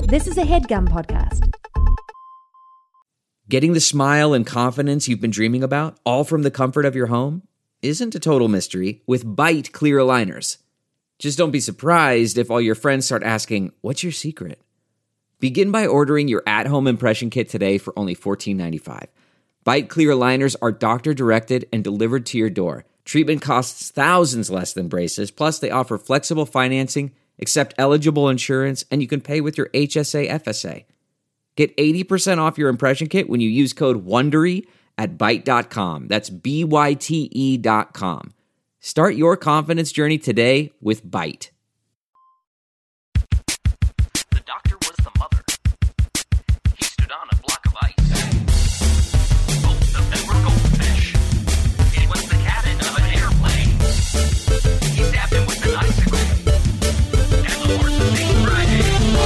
This is a HeadGum podcast. Getting the smile and confidence you've been dreaming about, all from the comfort of your home, isn't a total mystery with Byte clear aligners. Just don't be surprised if all your friends start asking, "What's your secret?" Begin by ordering your at-home impression kit today for only $14.95. Byte clear aligners are doctor-directed and delivered to your door. Treatment costs thousands less than braces, plus they offer flexible financing, accept eligible insurance, and you can pay with your HSA FSA. Get 80% off your impression kit when you use code WONDERY at Byte.com. That's BYTE.com. Start your confidence journey today with Byte. The doctor was the mother. He stood on a block of ice. Both of them were goldfish. It was the cabin of an airplane. He stabbed him with an icicle. And the horse was named Friday.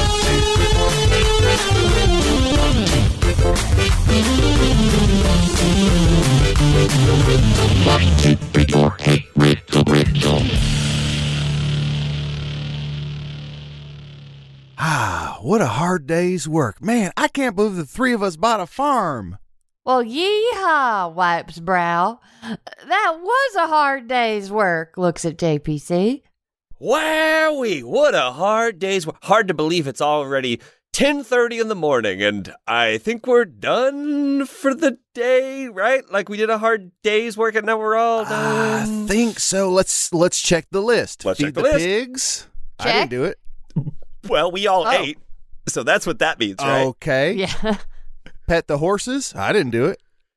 What a hard day's work. Man, I can't believe the three of us bought a farm. Well, yeehaw, wipes brow. That was a hard day's work, looks at JPC. Wowie, what a hard day's work. Hard to believe it's already 10:30 in the morning, and I think we're done for the day, right? Like we did a hard day's work and now we're all done. I think so. Let's check the list. Let's Feed check the the list. pigs. I Check. didn't do it. Well, we all Oh. ate, so that's what that means, right? Okay. Yeah. Pet the horses. I didn't do it.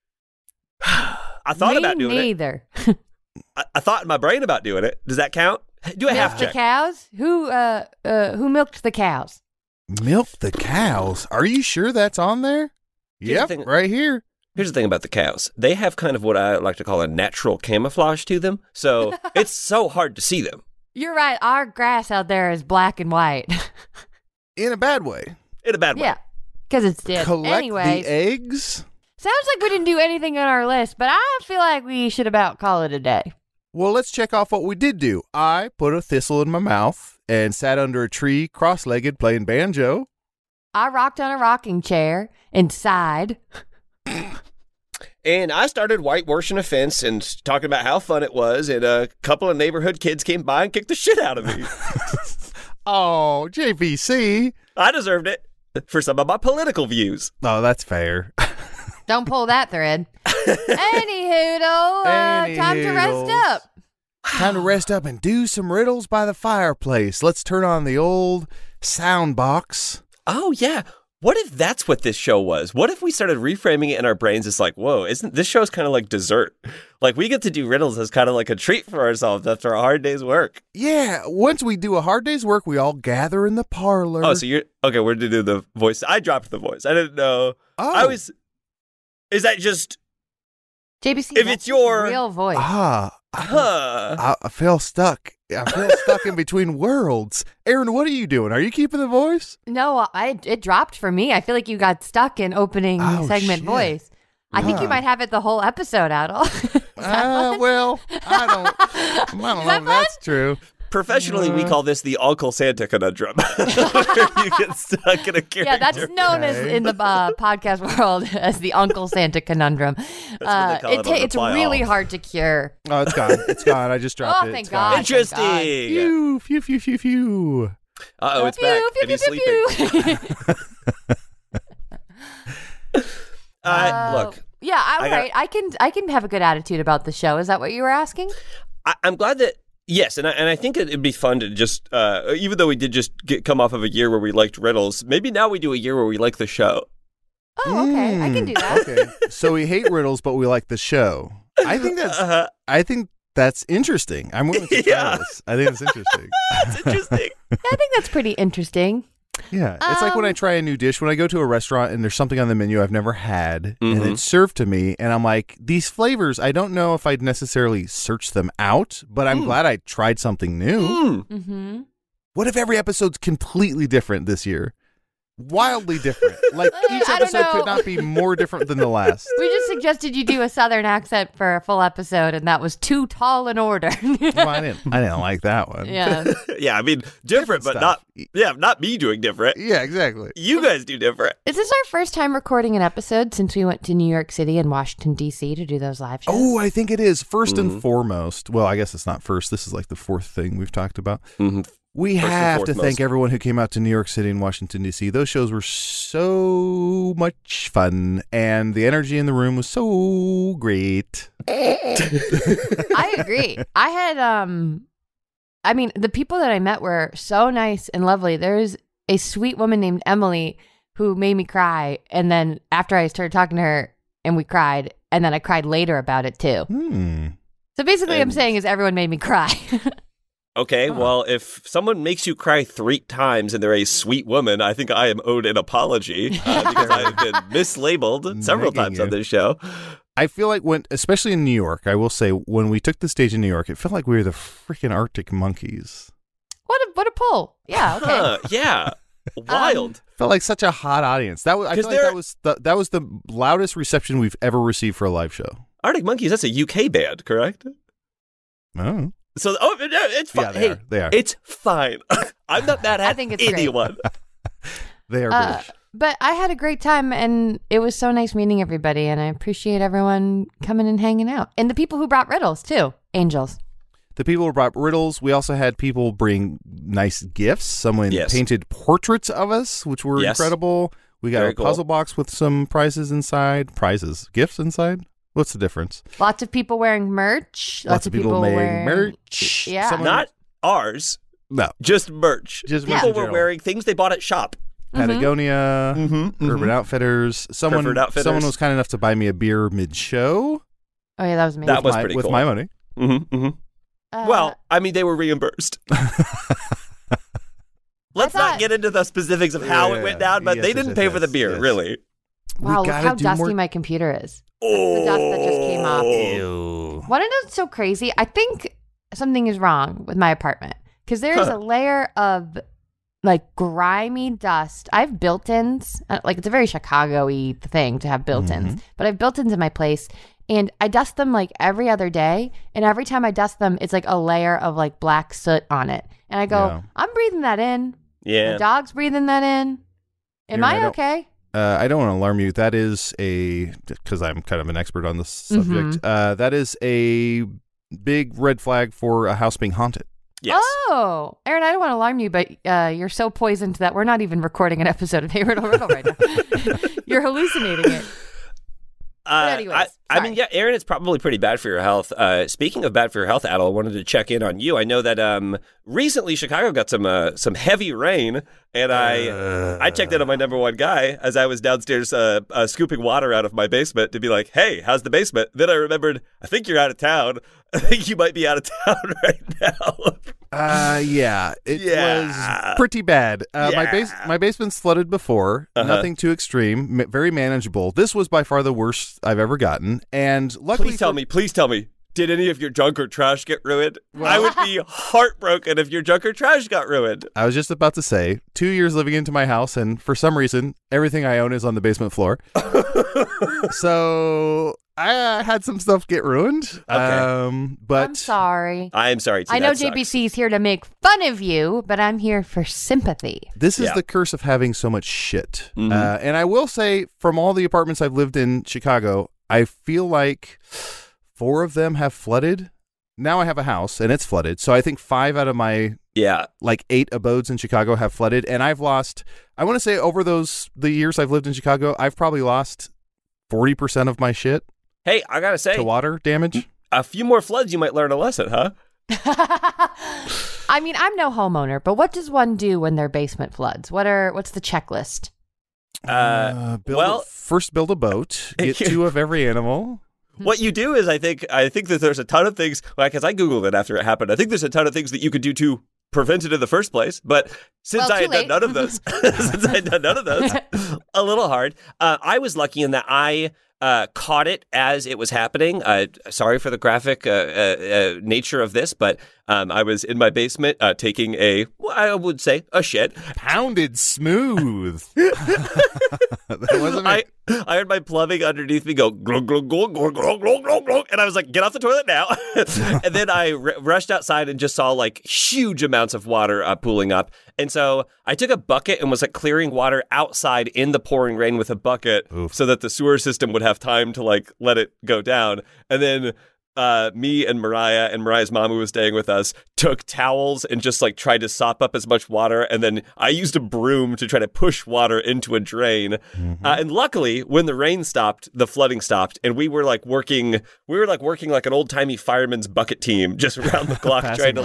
I thought Me about doing neither. it. I thought in my brain about doing it. Does that count? Do a half Milk the check. cows? Who milked the cows? Milk the cows. Are you sure that's on there? Here's the Yep, thing- right here. Here's the thing about the cows. They have kind of what I like to call a natural camouflage to them, so it's so hard to see them. You're right. Our grass out there is black and white. In a bad way. In a bad way. Yeah, because it's dead. Collect Anyways, the eggs. sounds like we didn't do anything on our list, but I feel like we should about call it a day. Well, let's check off what we did do. I put a thistle in my mouth and sat under a tree, cross-legged, playing banjo. I rocked on a rocking chair and sighed. And I started whitewashing a fence and talking about how fun it was, and a couple of neighborhood kids came by and kicked the shit out of me. Oh, JPC. I deserved it for some of my political views. Oh, that's fair. Don't pull that thread. Anywho, time to rest Anywhoodles. up. Time to rest up and do some riddles by the fireplace. Let's turn on the old sound box. Oh, yeah. What if that's what this show was? What if we started reframing it in our brains as like, whoa, isn't this show's kind of like dessert? Like we get to do riddles as kind of like a treat for ourselves after a hard day's work. Yeah, once we do a hard day's work, we all gather in the parlor. Oh, so you're okay. We're to do the voice. I dropped the voice. I didn't know. Oh. Is that just? JBC, If that's it's your- real voice. I feel stuck. I feel stuck in between worlds. Aaron, what are you doing? Are you keeping the voice? No, it dropped for me. I feel like you got stuck in opening Oh, segment shit. voice. I think you Huh. might have it the whole episode, Adel. Well, I don't know if that's true. Professionally, we call this the Uncle Santa conundrum. Where you get stuck in a character. Yeah, that's known as in the podcast world as the Uncle Santa conundrum. what they call it on It's Reply really All. hard to cure. Oh, it's gone. It's gone. I just dropped Oh, it. thank It's gone. God. Interesting. Phew, phew, phew, phew, phew. Uh-oh, it's back. And he's sleeping. Look, Yeah, I got- right. I can have a good attitude about the show. Is that what you were asking? I'm glad that, yes, and I think it'd be fun to just, even though we did just come off of a year where we liked riddles, maybe now we do a year where we like the show. Oh, okay. I can do that. Okay. So we hate riddles, but we like the show. I think that's interesting. I'm willing to try Yeah. this. I think it's interesting. That's interesting. Yeah, I think that's pretty interesting. Yeah. It's like when I try a new dish, when I go to a restaurant and there's something on the menu I've never had and Mhm. it's served to me and I'm like, these flavors, I don't know if I'd necessarily search them out, but I'm glad I tried something new. Mm. Mm-hmm. What if every episode's completely different this year? wildly different. Like each I don't episode know. could not be more different than the last. We just suggested you do a Southern accent for a full episode, and that was too tall an order. Well, I didn't like that one. Yeah. Yeah, I mean, different, but stuff. not me doing different. Yeah, exactly. You guys do different. Is this our first time recording an episode since we went to New York City and Washington, D.C. to do those live shows? Oh, I think it is first and foremost. Well, I guess it's not first. This is like the fourth thing we've talked about. Mm-hmm. We First and have to foremost. thank everyone who came out to New York City and Washington, D.C. Those shows were so much fun, and the energy in the room was so great. I agree. I had, I mean, the people that I met were so nice and lovely. There's a sweet woman named Emily who made me cry. And then after I started talking to her and we cried, and then I cried later about it too. So basically, I'm And- saying is everyone made me cry. Okay, well, if someone makes you cry 3 times and they're a sweet woman, I think I am owed an apology because I have been mislabeled several Nagging times on you. this show. I feel like especially in New York, I will say, when we took the stage in New York, it felt like we were the freaking Arctic Monkeys. What a pull. Yeah, okay. Huh, yeah. Wild. Felt like such a hot audience. I feel 'Cause like that was the loudest reception we've ever received for a live show. Arctic Monkeys, that's a UK band, correct? Oh, So, it's fine. yeah, they are. It's fine. I'm not mad at I think it's great. anyone. They are British. But I had a great time, and it was so nice meeting everybody, and I appreciate everyone coming and hanging out. And the people who brought riddles, too. Angels. The people brought riddles. We also had people bring nice gifts. Someone Yes. painted portraits of us, which were Yes. incredible. We got Very a cool. puzzle box with some prizes inside. Gifts inside? What's the difference? Lots of people wearing merch. Lots of people wearing wearing merch. Yeah. Someone- Not ours, No. just merch. Just merch People in were general. wearing things they bought at shop. Patagonia, Urban Outfitters. Someone Preferred Outfitters. someone was kind enough to buy me a beer mid-show. Oh, yeah, that was amazing. That was pretty with cool. my money. Well, I mean, they were reimbursed. Let's thought- not get into the specifics of how Yeah, it went down, but yes, they yes, didn't yes, pay for the yes, beer, yes. really. wow, we look gotta how do dusty more. my computer is. Oh, The dust that just came off. Ew. What I know is so crazy, I think something is wrong with my apartment because there is a layer of like grimy dust. I have built-ins, like it's a very Chicago-y thing to have built-ins, but I have built-ins in my place and I dust them like every other day. And every time I dust them, it's like a layer of like black soot on it. And I go, Yeah. I'm breathing that in. Yeah. The dog's breathing that in. Am Aaron, I I don't- okay? I don't want to alarm you. That is because I'm kind of an expert on this subject. That is a big red flag for a house being haunted. Yes. Oh, Aaron, I don't want to alarm you, but you're so poisoned that we're not even recording an episode of Hey Riddle Riddle right now. You're hallucinating it. But anyways, I mean, sorry. yeah, Aaron, it's probably pretty bad for your health. Speaking of bad for your health, Adel, I wanted to check in on you. I know that recently Chicago got some heavy rain, and I checked in on my number one guy as I was downstairs scooping water out of my basement to be like, hey, how's the basement? Then I remembered, I think you're out of town. I think you might be out of town right now. Yeah, it Yeah. was pretty bad. My basement's flooded before. Nothing too extreme. Very manageable. This was by far the worst I've ever gotten. And luckily, Please tell me. Did any of your junk or trash get ruined? I would be heartbroken if your junk or trash got ruined. I was just about to say, 2 years living into my house, and for some reason, everything I own is on the basement floor. So I had some stuff get ruined. Okay. But I'm sorry. I am sorry. I know JBC's here to make fun of you, but I'm here for sympathy. this is Yeah. the curse of having so much shit. And I will say, from all the apartments I've lived in Chicago, I feel like 4 of them have flooded. Now I have a house and it's flooded. So I think 5 out of my Yeah. 8 abodes in Chicago have flooded. And I've lost, I want to say over the years I've lived in Chicago, I've probably lost 40% of my shit Hey, I gotta say, to water damage. a few more floods, you might learn a lesson, huh? I mean, I'm no homeowner, but what does one do when their basement floods? What's the checklist? First build a boat, get 2 of every animal. What you do is, I think that there's a ton of things. Like, as I googled it after it happened, I think there's a ton of things that you could do to prevent it in the first place. But since Well, I had too done late. none of those, a little hard. I was lucky in that I caught it as it was happening. Sorry for the graphic nature of this, but I was in my basement taking I would say, a shit. Pounded smooth. That wasn't me. I heard my plumbing underneath me go glug, glug, glug, glug, glug, glug, glug, glug, and I was like, get off the toilet now. And then I rushed outside and just saw like huge amounts of water pooling up. And so I took a bucket and was like clearing water outside in the pouring rain with a bucket so that the sewer system would have time to like let it go down. And then me and Mariah's mom, who was staying with us, took towels and just like tried to sop up as much water. And then I used a broom to try to push water into a drain. And luckily, when the rain stopped, the flooding stopped, and we were like working like an old timey fireman's bucket team, just around the clock, trying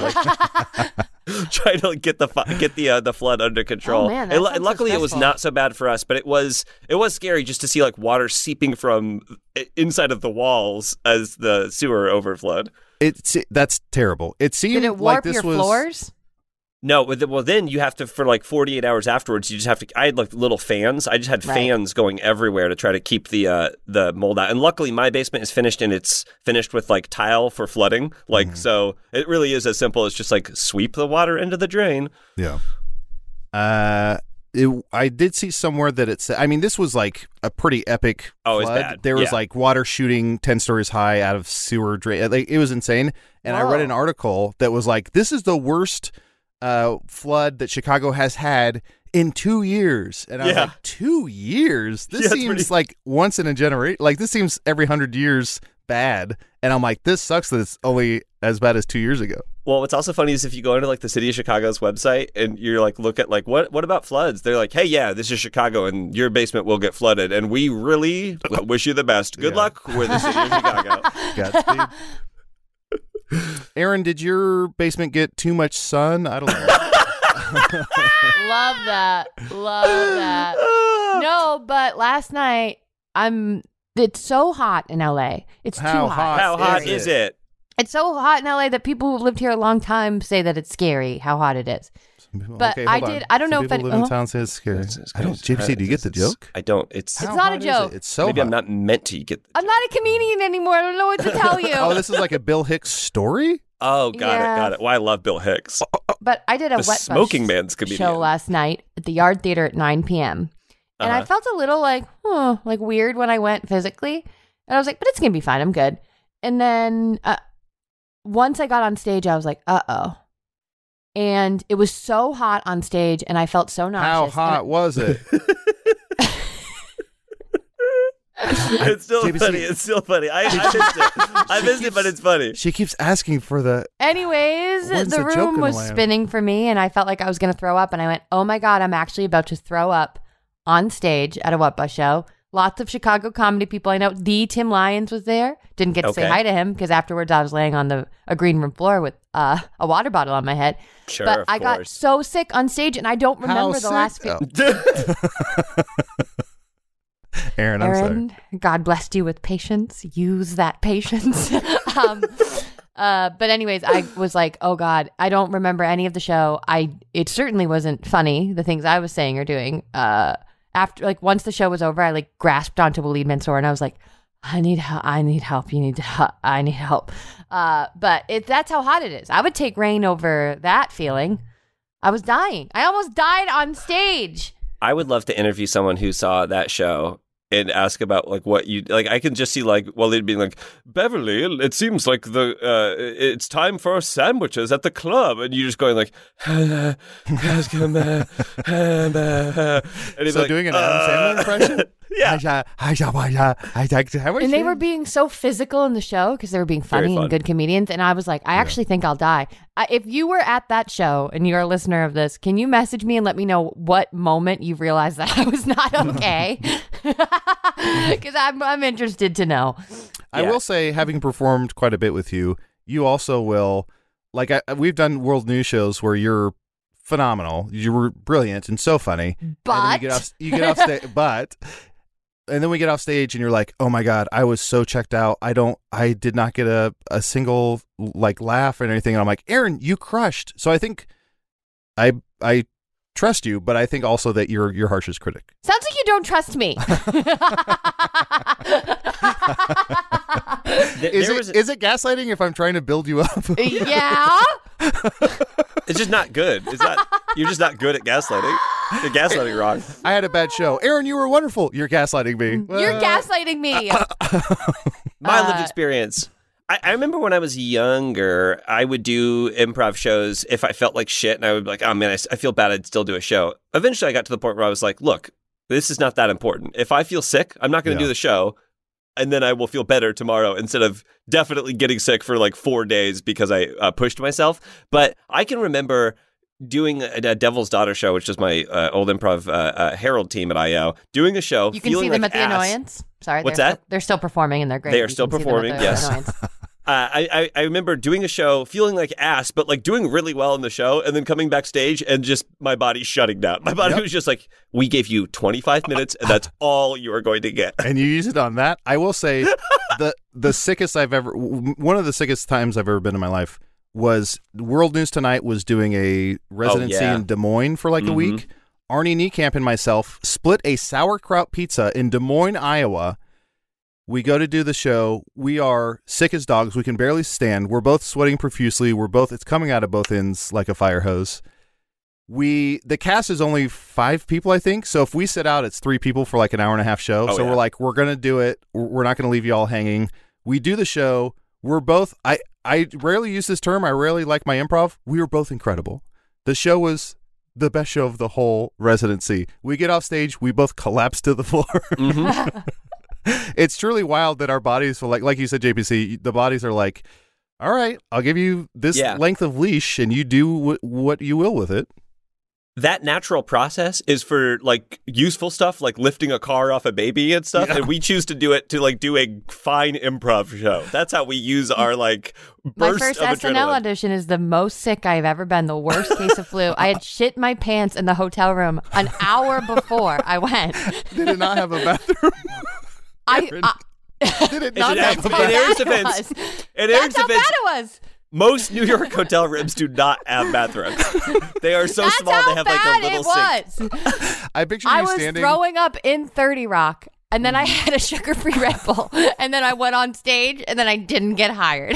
to get the flood under control. Oh, man, that and sounds so luckily, it was stressful. not so bad for us, but it was scary just to see like water seeping from inside of the walls as the sewer overflowed. That's terrible. It seemed Did it warp like this your was floors? No, well then you have to, for like 48 hours afterwards, you just have to, I had like little fans. I just had Right. fans going everywhere to try to keep the mold out. And luckily my basement is finished, and it's finished with like tile for flooding. Like, so it really is as simple as just like sweep the water into the drain. Yeah. I did see somewhere that it said, I mean, this was like a pretty epic Oh, it's flood. bad. There was Yeah. like water shooting 10 stories high out of sewer drain. Like, it was insane. And I read Whoa. an article that was like, this is the worst flood that Chicago has had in 2 years. And I was Yeah. like, 2 years? This Yeah, it's seems pretty- like once in a generation. Like, this seems every 100 years bad. And I'm like, this sucks that it's only as bad as 2 years ago. Well, what's also funny is if you go into like the city of Chicago's website and you're like, look at like, what about floods? They're like, hey, yeah, this is Chicago and your basement will get flooded. And we really wish you the best. Good Yeah. luck with the city of Chicago. Godspeed. Aaron, did your basement get too much sun? I don't know. Love that. Love that. No, but last night it's so hot in LA. It's How too hot. How hot is is it? it? It's so hot in LA that people who've lived here a long time say that it's scary how hot it is. But Okay, I hold on. did- I don't Some know if people it- live in uh-huh. town say it's scary. It's- I don't. JPC, do you get the joke? I don't. It's It's How not a hot is joke. it? It's so maybe hot. I'm not meant to get. I'm not a comedian anymore. I don't know what to tell you. Oh, this is like a Bill Hicks story? Oh, got Yeah. it. Well, I love Bill Hicks. But I did a The wet Smoking bus Man's comedian. show last night at the Yard Theater at 9 p.m. And I Uh-huh. felt a little like weird when I went physically. And I was like, but it's going to be fine. I'm good. And then once I got on stage, I was like, uh-oh. And it was so hot on stage, and I felt so nauseous. How hot was it? It's still JPC. funny. It's still funny. I missed it. I missed it, but it's funny. She keeps asking for the. Anyways, When's the the joke room gonna was land? spinning for me, and I felt like I was going to throw up. And I went, oh my God, I'm actually about to throw up on stage at a What Bus show. Lots of Chicago comedy people I know. The Tim Lyons was there. Didn't get to say Okay. hi to him because afterwards I was laying on a green room floor with a water bottle on my head. Sure, But of I got course. so sick on stage, and I don't remember the last few. Aaron, I'm sorry. Aaron, God blessed you with patience. Use that patience. But anyways, I was like, oh God, I don't remember any of the show. It certainly wasn't funny, the things I was saying or doing. After, like, once the show was over, I like grasped onto Waleed Mansour and I was like, I need help. I need help. You need to help. I need help. But that's how hot it is. I would take rain over that feeling. I was dying. I almost died on stage. I would love to interview someone who saw that show and ask about like what you like. I can just see like Waleed being like, Beverly, it seems like it's time for sandwiches at the club, and you just going like, and he's So like, doing an Adam Sandler impression? Yeah. And they were being so physical in the show because they were being Very funny fun. and good comedians. And I was like, I actually think I'll die. If you were at that show and you're a listener of this, can you message me and let me know what moment you realized that I was not okay? Because I'm interested to know. I will say, having performed quite a bit with you, you also will, like, we've done world news shows where you're phenomenal. You were brilliant and so funny. But And then you get off stage, and then we get off stage and you're like, oh my God, I was so checked out. I did not get a single like laugh or anything. And I'm like, Aaron, you crushed. So I think I trust you, but I think also that you're your harshest critic. sounds like you don't trust me. Is it gaslighting if I'm trying to build you up? Yeah. It's just not good. You're just not good at gaslighting. You're gaslighting wrong. I had a bad show. Aaron, you were wonderful. You're gaslighting me. You're gaslighting me. My lived experience. I remember when I was younger, I would do improv shows if I felt like shit, and I would be like, oh man, I feel bad, I'd still do a show. Eventually, I got to the point where I was like, look, this is not that important. If I feel sick, I'm not going to do the show, and then I will feel better tomorrow instead of definitely getting sick for like 4 days because I pushed myself. But I can remember doing a Devil's Daughter show, which is my old improv Herald team at IO, doing a show. You can see them at the Annoyance. Sorry, what's that? They're still performing and they're great. They are still performing, yes. I remember doing a show, feeling like ass, but like doing really well in the show, and then coming backstage and just my body shutting down. My body was just like, we gave you 25 minutes, and that's all you are going to get. And you use it on that. I will say the sickest one of the sickest times I've ever been in my life was World News Tonight was doing a residency in Des Moines for like a week. Arnie Niekamp and myself split a sauerkraut pizza in Des Moines, Iowa. We go to do the show. We are sick as dogs. We can barely stand. We're both sweating profusely. It's coming out of both ends like a fire hose. The cast is only 5 people, I think. So if we sit out, it's 3 people for like an hour and a half show. We're like, we're going to do it. We're not going to leave you all hanging. We do the show. We're both, I rarely use this term. I rarely like my improv. We were both incredible. The show was the best show of the whole residency. We get off stage. We both collapse to the floor. It's truly wild that our bodies feel like you said, JPC, the bodies are like, all right, I'll give you this length of leash and you do what you will with it. That natural process is for like useful stuff like lifting a car off a baby and stuff, and we choose to do it to like do a fine improv show. That's how we use our like burst My first of SNL adrenaline. audition is the most sick I've ever been. The worst case of flu. I had shit my pants in the hotel room an hour before I went. Did it not have a bathroom? Did it not have a In bathroom? Aaron's defense, That's how bad it was. most New York hotel rooms do not have bathrooms. They are so That's small how they have like a bad little it sink. was. I picture I you was standing. throwing up in 30 Rock, and then I had a sugar-free Red Bull, and then I went on stage, and then I didn't get hired.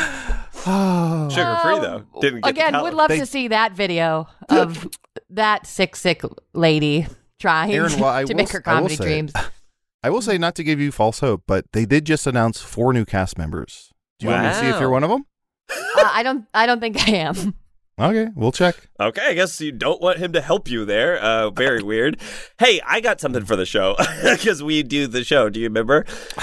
Sugar free though. Didn't get Again, the would calories. love to see that video of that sick lady trying Aaron, well, I to will- make her I will comedy say- dreams. I will say, not to give you false hope, but they did just announce 4 new cast members. Do you want me to see if Wow. you're one of them? I don't think I am. Okay, we'll check. Okay, I guess you don't want him to help you there. Very weird. Hey, I got something for the show because we do the show. Do you remember?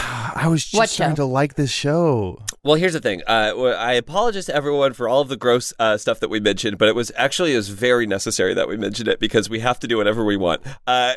I was What just starting show? to like this show. Well, here's the thing. I apologize to everyone for all of the gross stuff that we mentioned, but it was very necessary that we mentioned it because we have to do whatever we want.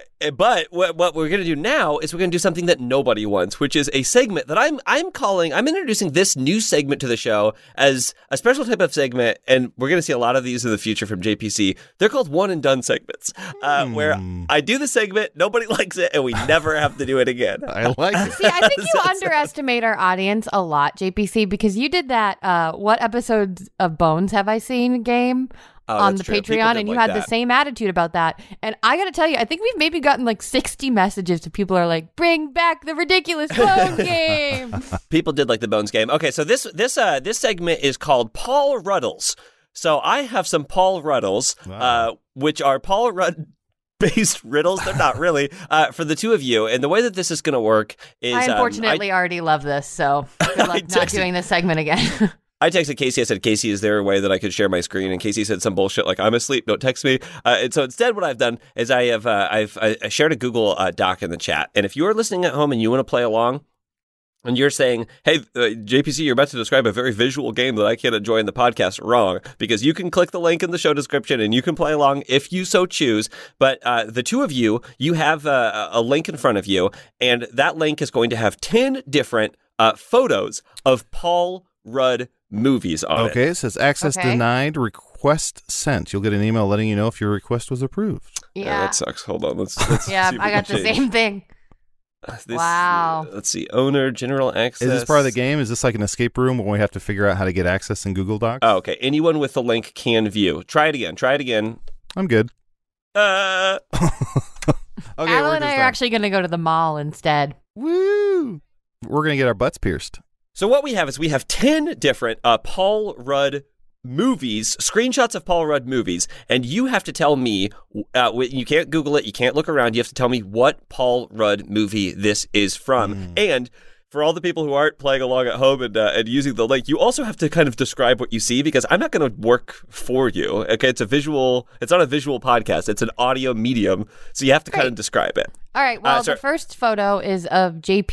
But what we're going to do now is we're going to do something that nobody wants, which is a segment that I'm introducing this new segment to the show as a special type of segment, and we're going to see a lot of these in the future from JPC. They're called one and done segments, where I do the segment, nobody likes it, and we never have to do it again. I like it. See, I think you underestimate our audience a lot, JPC, because you did that what episodes of Bones have I seen game on that's the true. People Patreon, did and you like had the that. same attitude about that. And I got to tell you, I think we've maybe gotten like 60 messages to people who are like, bring back the ridiculous Bones game. People did like the Bones game. Okay, so this segment is called Paul Ruddles. So I have some Paul Ruddles, which are Paul Rudd-based riddles. They're not really for the two of you. And the way that this is going to work is, I unfortunately already love this, so good luck not texted- doing this segment again. I texted Casey. I said, Casey, is there a way that I could share my screen? And Casey said some bullshit like, I'm asleep, don't text me. And so instead what I've done is I shared a Google Doc in the chat. And if you are listening at home and you want to play along, and you're saying, hey, JPC, you're about to describe a very visual game that I can't enjoy in the podcast, wrong, because you can click the link in the show description and you can play along if you so choose. But the two of you, you have a link in front of you, and that link is going to have 10 different photos of Paul Rudd movies on it. Okay, it says access Okay. denied, request sent. You'll get an email letting you know if your request was approved. Yeah, that sucks. Hold on. Let's Yeah, see if we I got can the change. same thing. Wow. Let's see. Owner, general access. Is this part of the game? Is this like an escape room when we have to figure out how to get access in Google Docs? Oh, okay. Anyone with the link can view. Try it again. I'm good. Okay, Alan we're and I just are done. actually going to go to the mall instead. Woo! We're gonna get our butts pierced. So what we have is we have 10 different Paul Rudd movies, screenshots of Paul Rudd movies, and you have to tell me, you can't Google it, you can't look around, you have to tell me what Paul Rudd movie this is from. And for all the people who aren't playing along at home and using the link, you also have to kind of describe what you see, because I'm not going to work for you. Okay, it's not a visual podcast, it's an audio medium, so you have to kind of describe it. All right. Well, the first photo is of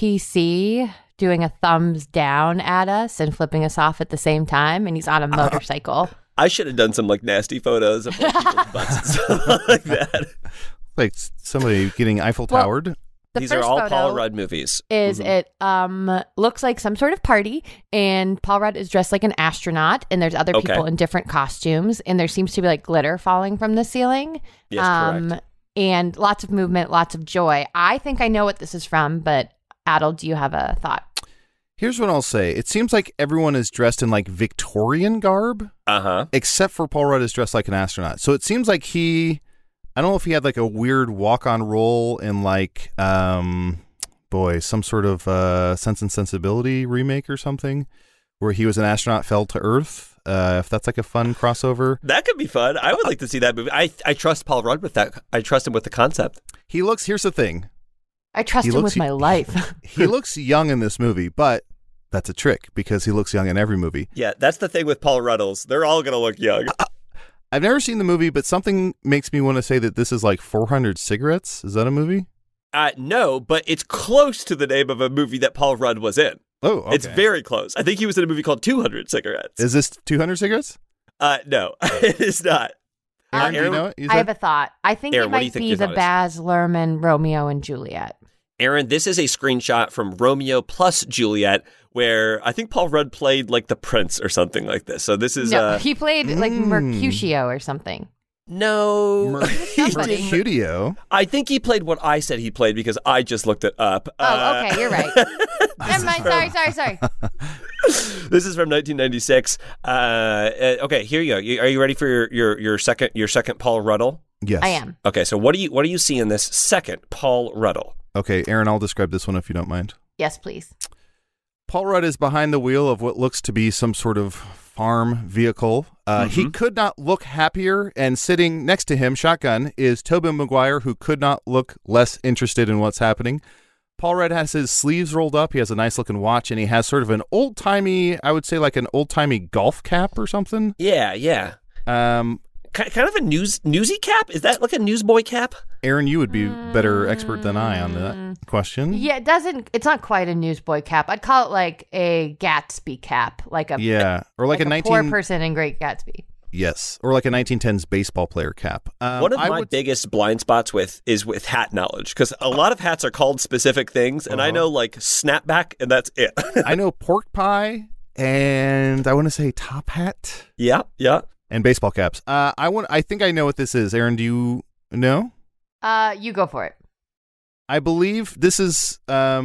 JPC doing a thumbs down at us and flipping us off at the same time, and he's on a motorcycle. I should have done some like nasty photos of like, people's butts and stuff like that. Like somebody getting Eiffel Towered. These are first all photo Paul Rudd movies. Is it looks like some sort of party, and Paul Rudd is dressed like an astronaut, and there's other people in different costumes, and there seems to be like glitter falling from the ceiling. Yes, correct. And lots of movement, lots of joy. I think I know what this is from, but Adel, do you have a thought? Here's what I'll say. It seems like everyone is dressed in like Victorian garb, except for Paul Rudd is dressed like an astronaut. So it seems like I don't know if he had like a weird walk-on role in like, some sort of Sense and Sensibility remake or something, where he was an astronaut, fell to Earth. If that's like a fun crossover. That could be fun. I would like to see that movie. I trust Paul Rudd with that. I trust him with the concept. Here's the thing. I trust him with my life. He looks young in this movie, but that's a trick because he looks young in every movie. Yeah, that's the thing with Paul Ruddles. They're all going to look young. I've never seen the movie, but something makes me want to say that this is like 400 Cigarettes. Is that a movie? No, but it's close to the name of a movie that Paul Rudd was in. Oh, okay. It's very close. I think he was in a movie called 200 Cigarettes. Is this 200 Cigarettes? No, it is not. Aaron, do you know it? I have a thought. I think Aaron, it what do you might think be your the thought is? Baz Luhrmann Romeo and Juliet. Aaron, this is a screenshot from Romeo plus Juliet, where I think Paul Rudd played like the prince or something like this. So this is No, he played like Mercutio or something. No. Mercutio. I think he played what I said he played because I just looked it up. Oh, okay, you're right. Never mind. Sorry. This is from 1996. Okay, here you go. Are you ready for your second Paul Ruddle? Yes. I am. Okay, so what do you see in this second Paul Ruddle? Okay, Aaron, I'll describe this one if you don't mind. Yes, please. Paul Rudd is behind the wheel of what looks to be some sort of farm vehicle. He could not look happier, and sitting next to him, shotgun, is Tobey Maguire, who could not look less interested in what's happening. Paul Rudd has his sleeves rolled up. He has a nice looking watch, and he has sort of an old-timey, I would say like an old-timey golf cap or something. Yeah. Kind of a newsy cap? Is that like a newsboy cap? Aaron, you would be better expert than I on that question. Yeah, it's not quite a newsboy cap. I'd call it like a Gatsby cap, or like a poor person in Great Gatsby. Yes, or like a 1910s baseball player cap. One of my biggest blind spots is with hat knowledge, because a lot of hats are called specific things, and I know like snapback, and that's it. I know pork pie, and I want to say top hat. Yeah. And baseball caps. I think I know what this is. Aaron, do you know? You go for it. I believe this is I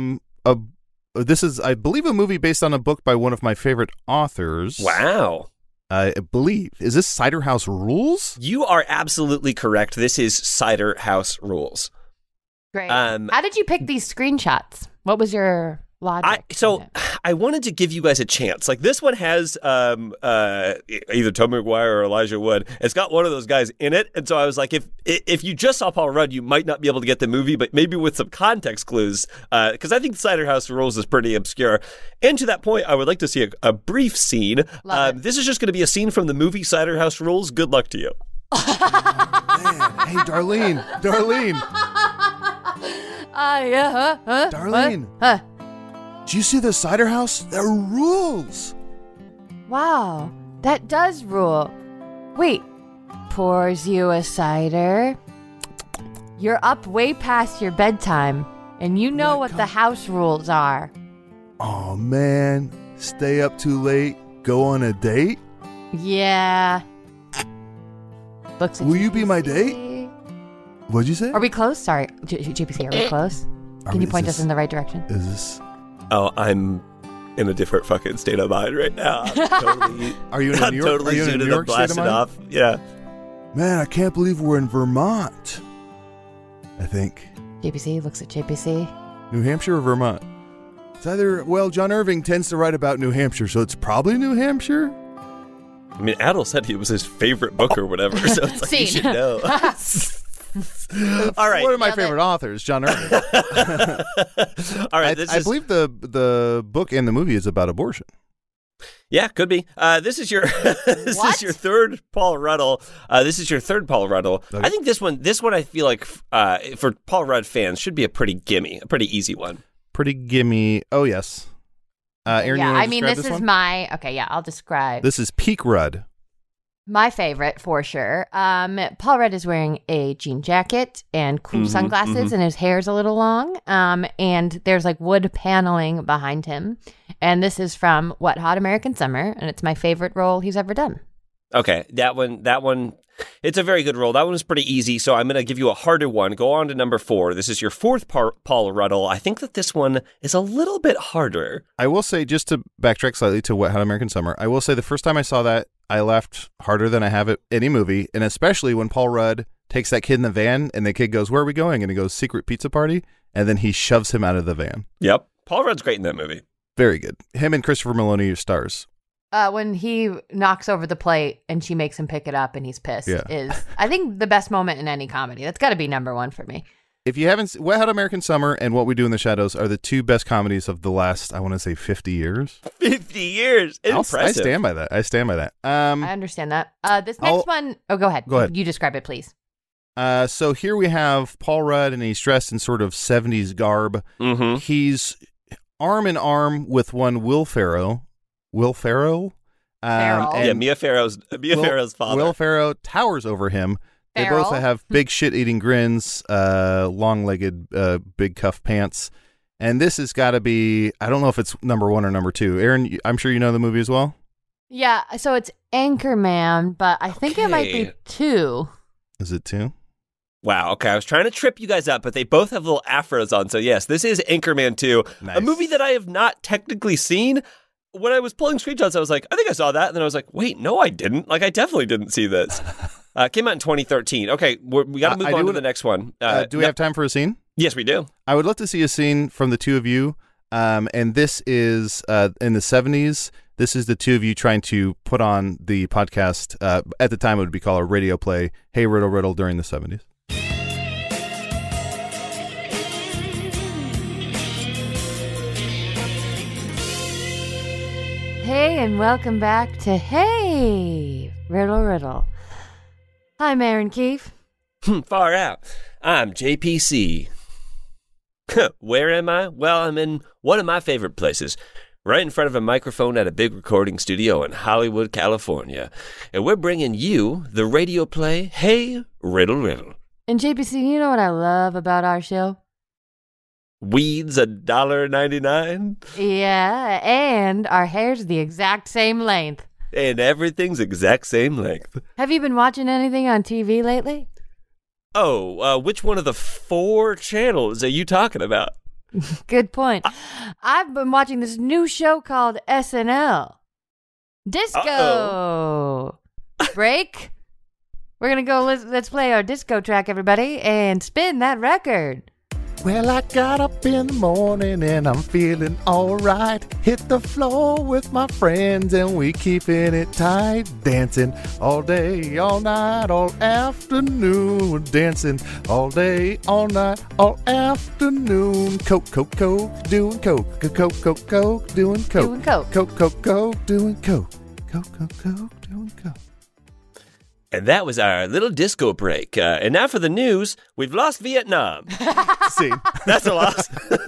believe a movie based on a book by one of my favorite authors. Wow. I believe. Is this Cider House Rules? You are absolutely correct. This is Cider House Rules. Great. How did you pick these screenshots? What was your logic? I wanted to give you guys a chance. Like this one has either Tobey Maguire or Elijah Wood. It's got one of those guys in it, and so I was like, if you just saw Paul Rudd, you might not be able to get the movie, but maybe with some context clues, because I think Cider House Rules is pretty obscure. And to that point, I would like to see a brief scene. This is just going to be a scene from the movie Cider House Rules. Good luck to you. Man. Hey, Darlene. Darlene. Huh? Do you see the cider house? That rules. Wow, that does rule. Wait, pours you a cider. You're up way past your bedtime, and you know what the house rules are. Oh, man. Stay up too late? Go on a date? Yeah. Looks like Will you be my date? What'd you say? Are we close? Sorry, JPC, are we close? Can you point us in the right direction? Is this... Oh, I'm in a different fucking state of mind right now. Totally, Are you in New York? Totally Are you in zooted New York and state of blasted mind? off. Yeah. Man, I can't believe we're in Vermont. I think. JPC looks at JPC. New Hampshire or Vermont? It's either, well, John Irving tends to write about New Hampshire, so it's probably New Hampshire. I mean, Adel said it was his favorite book or whatever, so it's like you should know. All right. One of my Nailed it. favorite authors, John Irving. All right. I believe the book and the movie is about abortion. Yeah, could be. This is your is your third Paul Ruddle. This is your third Paul Ruddle. Okay. I think this one I feel like for Paul Rudd fans should be a pretty easy one. Pretty gimme. Oh, yes. Aaron, you Yeah, wanna I mean, describe this is one? okay, yeah, I'll describe. This is peak Rudd. My favorite, for sure. Paul Rudd is wearing a jean jacket and cool sunglasses, and his hair's a little long. And there's like wood paneling behind him. And this is from Wet Hot American Summer, and it's my favorite role he's ever done. Okay, that one, it's a very good role. That one was pretty easy, so I'm going to give you a harder one. Go on to number 4. This is your fourth Paul Ruddle. I think that this one is a little bit harder. I will say, just to backtrack slightly to Wet Hot American Summer, I will say the first time I saw that, I laughed harder than I have at any movie, and especially when Paul Rudd takes that kid in the van, and the kid goes, "Where are we going?" And he goes, "Secret pizza party," and then he shoves him out of the van. Yep. Paul Rudd's great in that movie. Very good. Him and Christopher Maloney are stars. When he knocks over the plate and she makes him pick it up and he's pissed is, I think, the best moment in any comedy. That's got to be number 1 for me. If you haven't, Wet Hot American Summer and What We Do in the Shadows are the two best comedies of the last, I want to say, 50 years. 50 years. Impressive. I stand by that. I understand that. This next one, go ahead. Go ahead. You describe it, please. So here we have Paul Rudd, and he's dressed in sort of 70s garb. Mm-hmm. He's arm in arm with one Will Ferrell. Will Ferrell? Ferrell. Yeah, Mia Farrow's father. Will Ferrell towers over him. They both Ferrell. have big shit-eating grins, long-legged, big cuff pants. And this has got to be, I don't know if it's number 1 or number 2. Aaron, I'm sure you know the movie as well? Yeah, so it's Anchorman, but I think it might be Okay. 2. Is it 2? Wow, okay. I was trying to trip you guys up, but they both have little afros on. So yes, this is Anchorman 2, Nice. a movie that I have not technically seen. When I was pulling screenshots, I was like, I think I saw that. And then I was like, wait, no, I didn't. Like, I definitely didn't see this. Came out in 2013. Okay, we got to move I on do to the next one. Do we have time for a scene? Yes, we do. I would love to see a scene from the two of you. And this is in the 70s. This is the two of you trying to put on the podcast. At the time, it would be called a radio play, Hey Riddle Riddle, during the 70s. Hey, and welcome back to Hey Riddle Riddle. I'm Aaron Keefe. Far out. I'm JPC. Where am I? Well, I'm in one of my favorite places, right in front of a microphone at a big recording studio in Hollywood, California. And we're bringing you the radio play, Hey Riddle Riddle. And JPC, you know what I love about our show? Weeds $1.99, Yeah, and our hair's the exact same length. and everything's exact same length. Have you been watching anything on TV lately? Oh, which one of the 4 channels are you talking about? Good point. I've been watching this new show called SNL. Disco. Break. We're going to go, let's play our disco track, everybody, and spin that record. Well, I got up in the morning and I'm feeling alright. Hit the floor with my friends and we keeping it tight. Dancing all day, all night, all afternoon. Dancing all day, all night, all afternoon. Coke, Coke, Coke, doing Coke. Coke, Coke, Coke, doing Coke. Doing Coke. Coke, Coke, Coke, doing Coke. Coke, Coke, Coke, doing Coke. And that was our little disco break. And now for the news. We've lost Vietnam. See, That's a loss.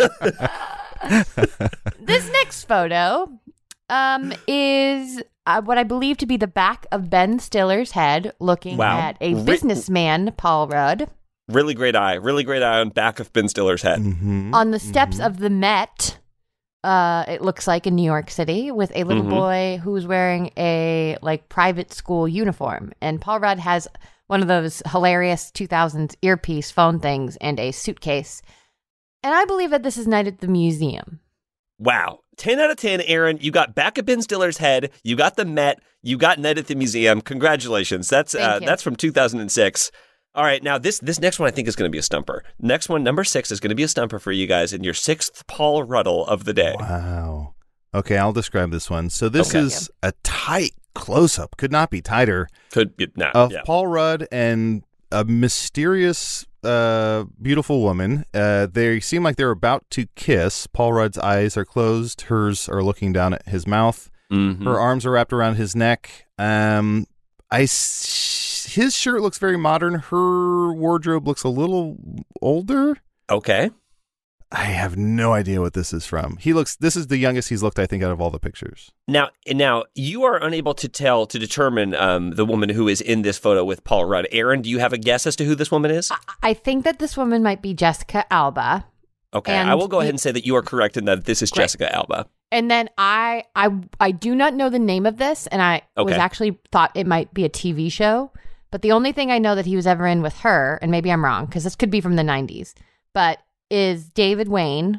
This next photo is what I believe to be the back of Ben Stiller's head looking Wow. at a businessman, Paul Rudd, Really great eye on back of Ben Stiller's head. on the steps of the Met. It looks like in New York City with a little boy who's wearing a private school uniform. And Paul Rudd has one of those hilarious 2000s earpiece phone things and a suitcase. And I believe that this is night at the museum. Wow. 10 out of 10, Aaron. You got back of Ben Stiller's head. You got the Met. You got Night at the Museum. Congratulations. Thank you. That's from 2006. All right, now this next one I think is going to be a stumper. Next one, number 6, is going to be a stumper for you guys in your 6th Paul Ruddle of the day. Wow. Okay, I'll describe this one. So this Okay. is a tight close-up, could not be tighter, Could be no, of yeah. Paul Rudd and a mysterious, beautiful woman. They seem like they're about to kiss. Paul Rudd's eyes are closed. Hers are looking down at his mouth. Mhm. Her arms are wrapped around his neck. His shirt looks very modern. Her wardrobe looks a little older. Okay. I have no idea what this is from. This is the youngest he's looked, I think, out of all the pictures. Now you are unable to determine the woman who is in this photo with Paul Rudd. Aaron, do you have a guess as to who this woman is? I think that this woman might be Jessica Alba. Okay, and I will go ahead the- and say that you are correct in that this is Great. Jessica Alba. And then I do not know the name of this, and I was Okay. actually thought it might be a TV show. But the only thing I know that he was ever in with her, and maybe I'm wrong because this could be from the 90s, but is David Wayne.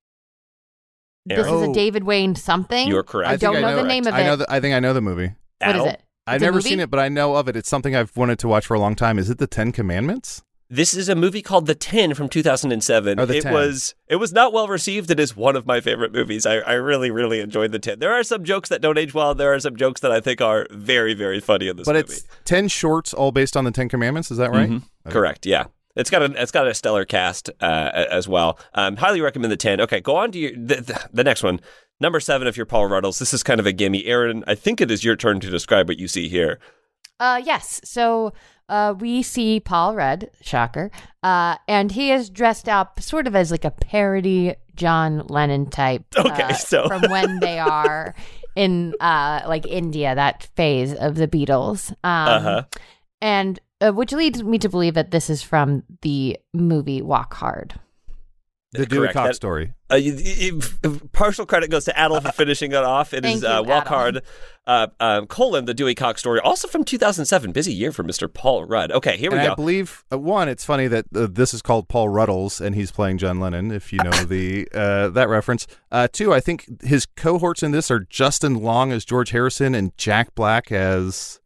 This Aaron? is a Oh. David Wayne something. You're correct. I don't think know the correct. name of it. I think I know the movie. What is Adel? it? I've It's a never movie? seen it, but I know of it. It's something I've wanted to watch for a long time. Is it the 10 Commandments? This is a movie called The 10 from 2007. Oh, The it 10. was not well received. It is one of my favorite movies. I really, really enjoyed The 10. There are some jokes that don't age well. There are some jokes that I think are very, very funny in this But movie. it's 10 shorts all based on the 10 Commandments. Is that right? Mhm. Correct, yeah. It's got a stellar cast as well. Highly recommend The 10. Okay, go on to the next one. Number 7, if you're Paul Ruddles. This is kind of a gimme. Aaron, I think it is your turn to describe what you see here. Yes. So we see Paul Rudd, shocker, and he is dressed up sort of as like a parody John Lennon type. Okay, so- from when they are in like India, that phase of the Beatles, and which leads me to believe that this is from the movie Walk Hard. The Dewey Correct. Cox That- story. Partial credit goes to Adel for finishing it off. It Thank is you, Walk Adel. Hard, the Dewey Cox story, also from 2007. Busy year for Mr. Paul Rudd. Okay, here we And go. I believe, one, it's funny that this is called Paul Ruddles and he's playing John Lennon, if you know the that reference. Two, I think his cohorts in this are Justin Long as George Harrison and Jack Black as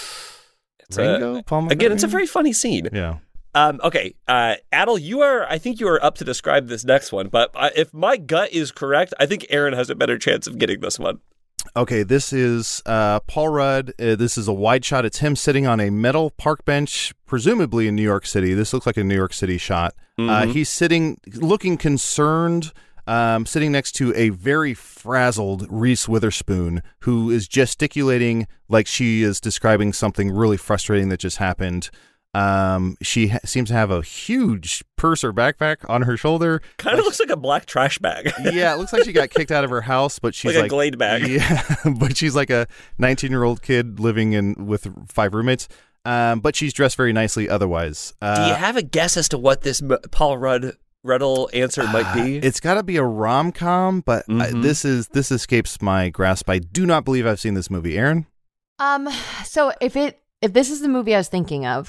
Ringo? Paul Again, it's a McCartney? very funny scene. Yeah. Okay, Adel, I think you are up to describe this next one, but if my gut is correct, I think Aaron has a better chance of getting this one. Okay, this is Paul Rudd. This is a wide shot. It's him sitting on a metal park bench, presumably in New York City. This looks like a New York City shot. He's sitting, looking concerned, sitting next to a very frazzled Reese Witherspoon, who is gesticulating like she is describing something really frustrating that just happened. She seems to have a huge purse or backpack on her shoulder. Kind of looks like a black trash bag. Yeah, it looks like she got kicked out of her house, but she's Like a Glade bag. Yeah, but she's like a 19-year-old kid living with 5 roommates. But she's dressed very nicely otherwise. Do you have a guess as to what this Paul Ruddle answer might be? It's got to be a rom-com, but Mhm. this escapes my grasp. I do not believe I've seen this movie. Aaron? So if this is the movie I was thinking of,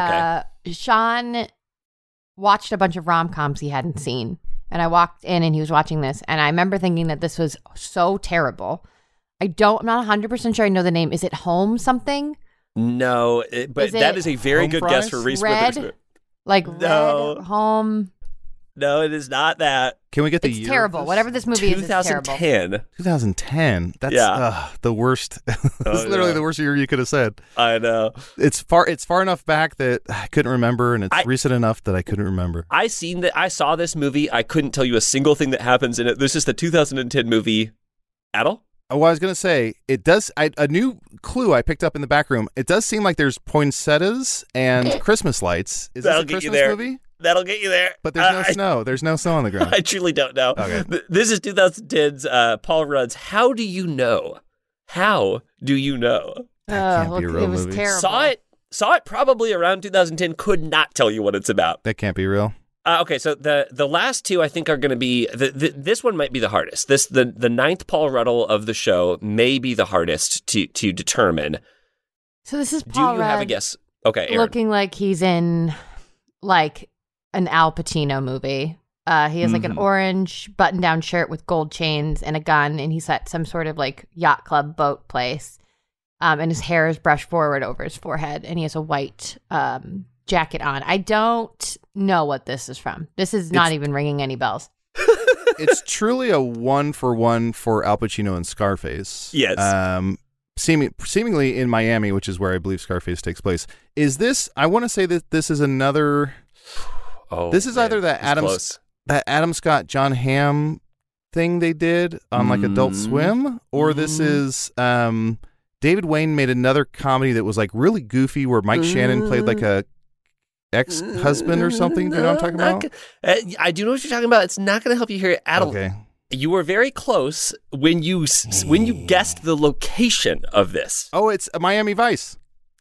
Sean watched a bunch of rom-coms he hadn't seen, and I walked in and he was watching this, and I remember thinking that this was so terrible. I'm not 100% sure I know the name. Is it Home something? No, but Is that it is a very Home good Fries? guess for Reese Red? Witherspoon. Like No. Red Home? No, it is not that. Can we get the It's year? terrible. of this? Whatever this movie is, it's terrible. 2010. 2010. That's Yeah. the worst. This is Oh, literally yeah. the worst year you could have said. I know. It's far enough back that I couldn't remember, and it's recent enough that I couldn't remember. I saw this movie. I couldn't tell you a single thing that happens in it. This is the 2010 movie. Adel? Oh, I was going to say, it does. A new clue I picked up in the back room. It does seem like there's poinsettias and Christmas lights. Is That'll this a get you Christmas there. movie? That'll get you there. But there's no I- snow. There's no snow on the ground. I truly don't know. Okay. This is 2010's Paul Rudd's How Do You Know? How Do You Know? can't be a real it was movie. terrible. Saw it probably around 2010. Could not tell you what it's about. That can't be real. Okay, so the last two I think are going to be this one might be the hardest. The ninth Paul Ruddle of the show may be the hardest to determine. So this is Do Paul you have a Rudd guess? Okay, Aaron. looking like he's in like an Al Pacino movie. He has like an orange button-down shirt with gold chains and a gun, and he's at some sort of like yacht club boat place. And his hair is brushed forward over his forehead, and he has a white jacket on. I don't know what this is from. This is not even ringing any bells. It's truly a 1-for-1 for Al Pacino and Scarface. Yes. Seemingly in Miami, which is where I believe Scarface takes place. Is this? I want to say that this is another. Oh, this is man, either that it's Adam Scott John Hamm thing they did on like Adult Swim, or this is David Wayne made another comedy that was like really goofy, where Mike Shannon played like a ex-husband or something. Do you know what I'm talking about? I do know what you're talking about. It's not going to help you here at all. Okay. You were very close when you guessed the location of this. Oh, it's Miami Vice.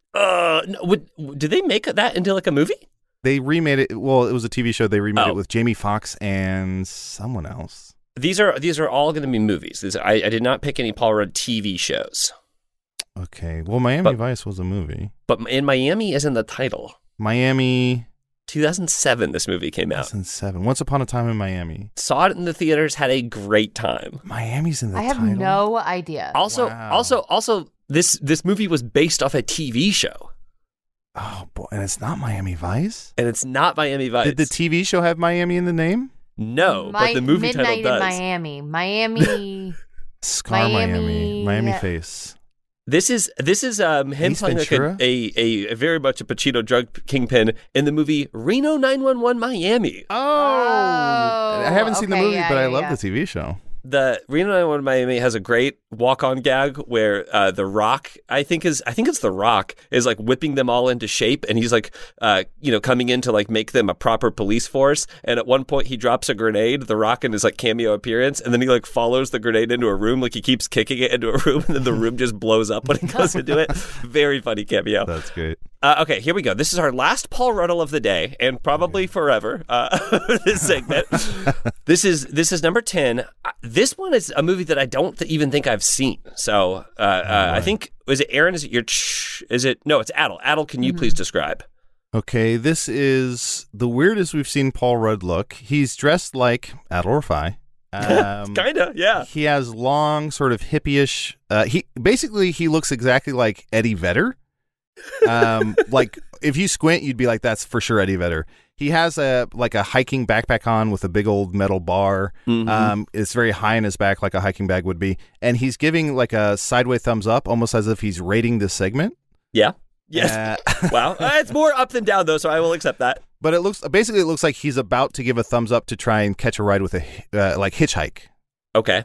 Did they make that into like a movie? They remade it. Well, it was a TV show. They remade it with Jamie Foxx and someone else. These are all going to be movies. I did not pick any Paul Rudd TV shows. Okay. Well, Miami Vice was a movie. But in Miami is in the title. Miami. 2007, this movie came out. 2007. Once Upon a Time in Miami. Saw it in the theaters, had a great time. Miami's in the I title? have no idea. Also, this movie was based off a TV show. Oh, boy. And it's not Miami Vice? And it's not Miami Vice. Did the TV show have Miami in the name? No, but the movie title Midnight does. in Miami. Scar Miami. Miami yeah. Face. This is him Ace playing like Ventura? a very much a Pacino drug kingpin in the movie Reno 911 Miami. Oh. I haven't seen the okay, movie, yeah, but I yeah, love yeah. the TV show. The Reno 911 Miami has a great walk-on gag where The Rock, I think it's The Rock, is like whipping them all into shape, and he's like, coming in to like make them a proper police force. And at one point, he drops a grenade, The Rock in his like cameo appearance, and then he like follows the grenade into a room, like he keeps kicking it into a room, and then the room just blows up when he goes into it. Very funny cameo. That's great. Okay, here we go. This is our last Paul Ruddle of the day, and probably forever. This segment. This is number 10. This one is a movie that I don't even think I've seen. So I think is it Aaron? Is it your? Is it no? It's Adel. Adel, can you please describe? Okay, this is the weirdest we've seen Paul Rudd look. He's dressed like Adel Rafai. Kinda, yeah. He has long, sort of hippie-ish. He looks exactly like Eddie Vedder. Like if you squint, you'd be like, that's for sure Eddie Vedder. He has a hiking backpack on with a big old metal bar. It's very high in his back, like a hiking bag would be, and he's giving like a sideways thumbs up, almost as if he's rating this segment. Yeah. Yes. Wow. It's more up than down though, so I will accept that. But it looks like he's about to give a thumbs up to try and catch a ride with a hitchhike. Okay.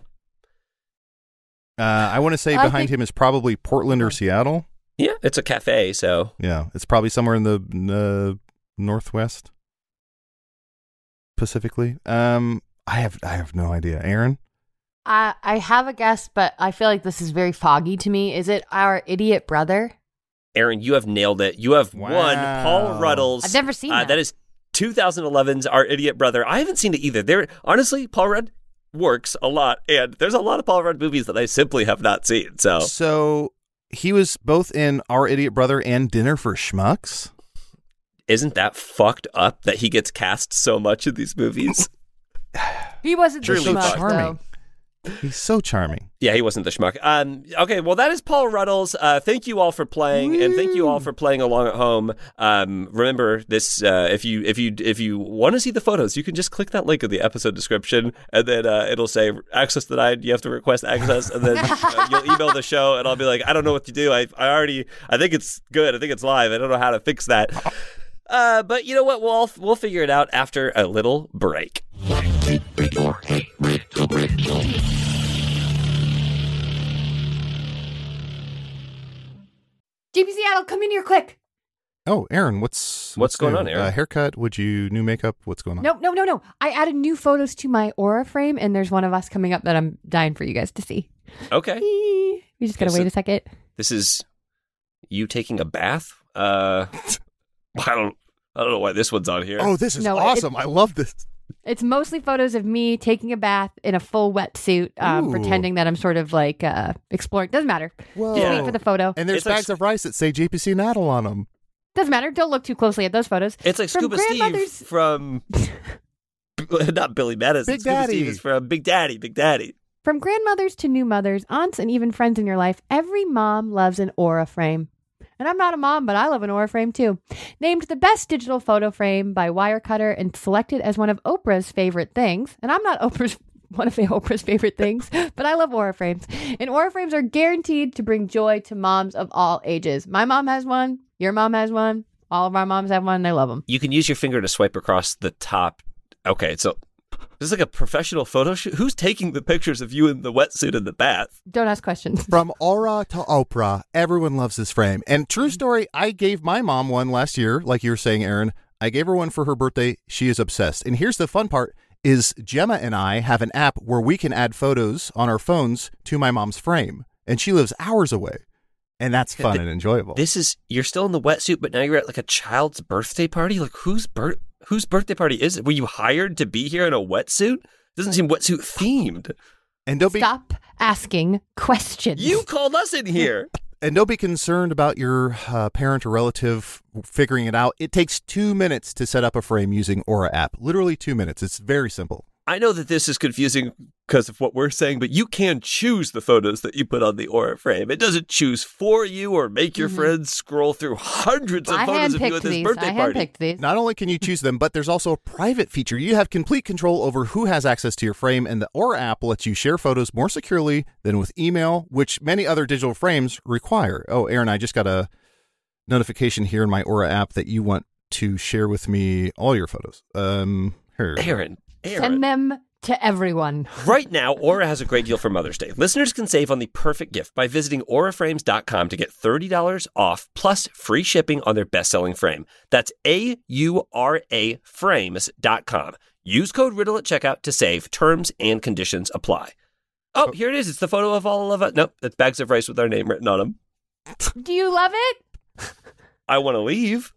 I want to say behind him is probably Portland or Seattle. Yeah, it's a cafe, so Yeah, it's probably somewhere in the Northwest, specifically. I have no idea. Aaron? I have a guess, but I feel like this is very foggy to me. Is it our idiot brother? Aaron, you have nailed it. You have won Paul Ruddle's. I've never seen that. That is 2011's Our Idiot Brother. I haven't seen it either. Honestly, Paul Rudd works a lot, and there's a lot of Paul Rudd movies that I simply have not seen. So he was both in Our Idiot Brother and Dinner for Schmucks. Isn't that fucked up that he gets cast so much in these movies? He wasn't the Truly schmuck, charming. though. He's so charming. Yeah, he wasn't the schmuck. Okay, well, that is Paul Ruddle's. Thank you all for playing, and thank you all for playing along at home. Remember this: if you want to see the photos, you can just click that link in the episode description, and then it'll say access denied. You have to request access, and then you'll email the show, and I'll be like, I don't know what to do. I think it's good. I think it's live. I don't know how to fix that. But you know what? We'll figure it out after a little break. JP Seattle, come in here quick. Oh, Aaron, what's going new? on, Aaron? Haircut? New makeup? What's going on? No. I added new photos to my Aura frame, and there's one of us coming up that I'm dying for you guys to see. Okay. We just gotta wait a second. This is you taking a bath. I don't know why this one's on here. Oh, this is No, awesome. I love this. It's mostly photos of me taking a bath in a full wetsuit, pretending that I'm sort of like exploring. Doesn't matter. Whoa. Just wait for the photo. And there's It's like- bags of rice that say JPC Naddle on them. Doesn't matter. Don't look too closely at those photos. It's like From Scuba Steve grandmother's- from not Billy Madison. Big Scuba Daddy. Steve is from Big Daddy. Big Daddy. From grandmothers to new mothers, aunts, and even friends in your life, every mom loves an Aura frame. And I'm not a mom, but I love an Aura frame too. Named the best digital photo frame by Wirecutter and selected as one of Oprah's favorite things. And I'm not one of Oprah's favorite things, but I love Aura frames. And Aura frames are guaranteed to bring joy to moms of all ages. My mom has one. Your mom has one. All of our moms have one. And I love them. You can use your finger to swipe across the top. Okay, so this is like a professional photo shoot. Who's taking the pictures of you in the wetsuit in the bath? Don't ask questions. From Aura to Oprah, everyone loves this frame. And true story, I gave my mom one last year, like you were saying, Aaron. I gave her one for her birthday. She is obsessed. And here's the fun part is Gemma and I have an app where we can add photos on our phones to my mom's frame. And she lives hours away. And that's fun and enjoyable. You're still in the wetsuit, but now you're at like a child's birthday party? Like whose birthday party is it? Were you hired to be here in a wetsuit? Doesn't seem wetsuit themed. And don't Stop asking questions. You called us in here. And don't be concerned about your parent or relative figuring it out. It takes 2 minutes to set up a frame using Aura app. Literally 2 minutes. It's very simple. I know that this is confusing because of what we're saying, but you can choose the photos that you put on the Aura frame. It doesn't choose for you or make your friends scroll through hundreds of photos of you at this birthday party. I handpicked these. Not only can you choose them, but there's also a private feature. You have complete control over who has access to your frame, and the Aura app lets you share photos more securely than with email, which many other digital frames require. Oh, Aaron, I just got a notification here in my Aura app that you want to share with me all your photos. Here. Aaron. Send them to everyone. Right now, Aura has a great deal for Mother's Day. Listeners can save on the perfect gift by visiting auraframes.com to get $30 off plus free shipping on their best-selling frame. That's AURA frames.com. Use code RIDDLE at checkout to save. Terms and conditions apply. Oh, here it is. It's the photo of all of us. Nope, that's bags of rice with our name written on them. Do you love it? I want to leave.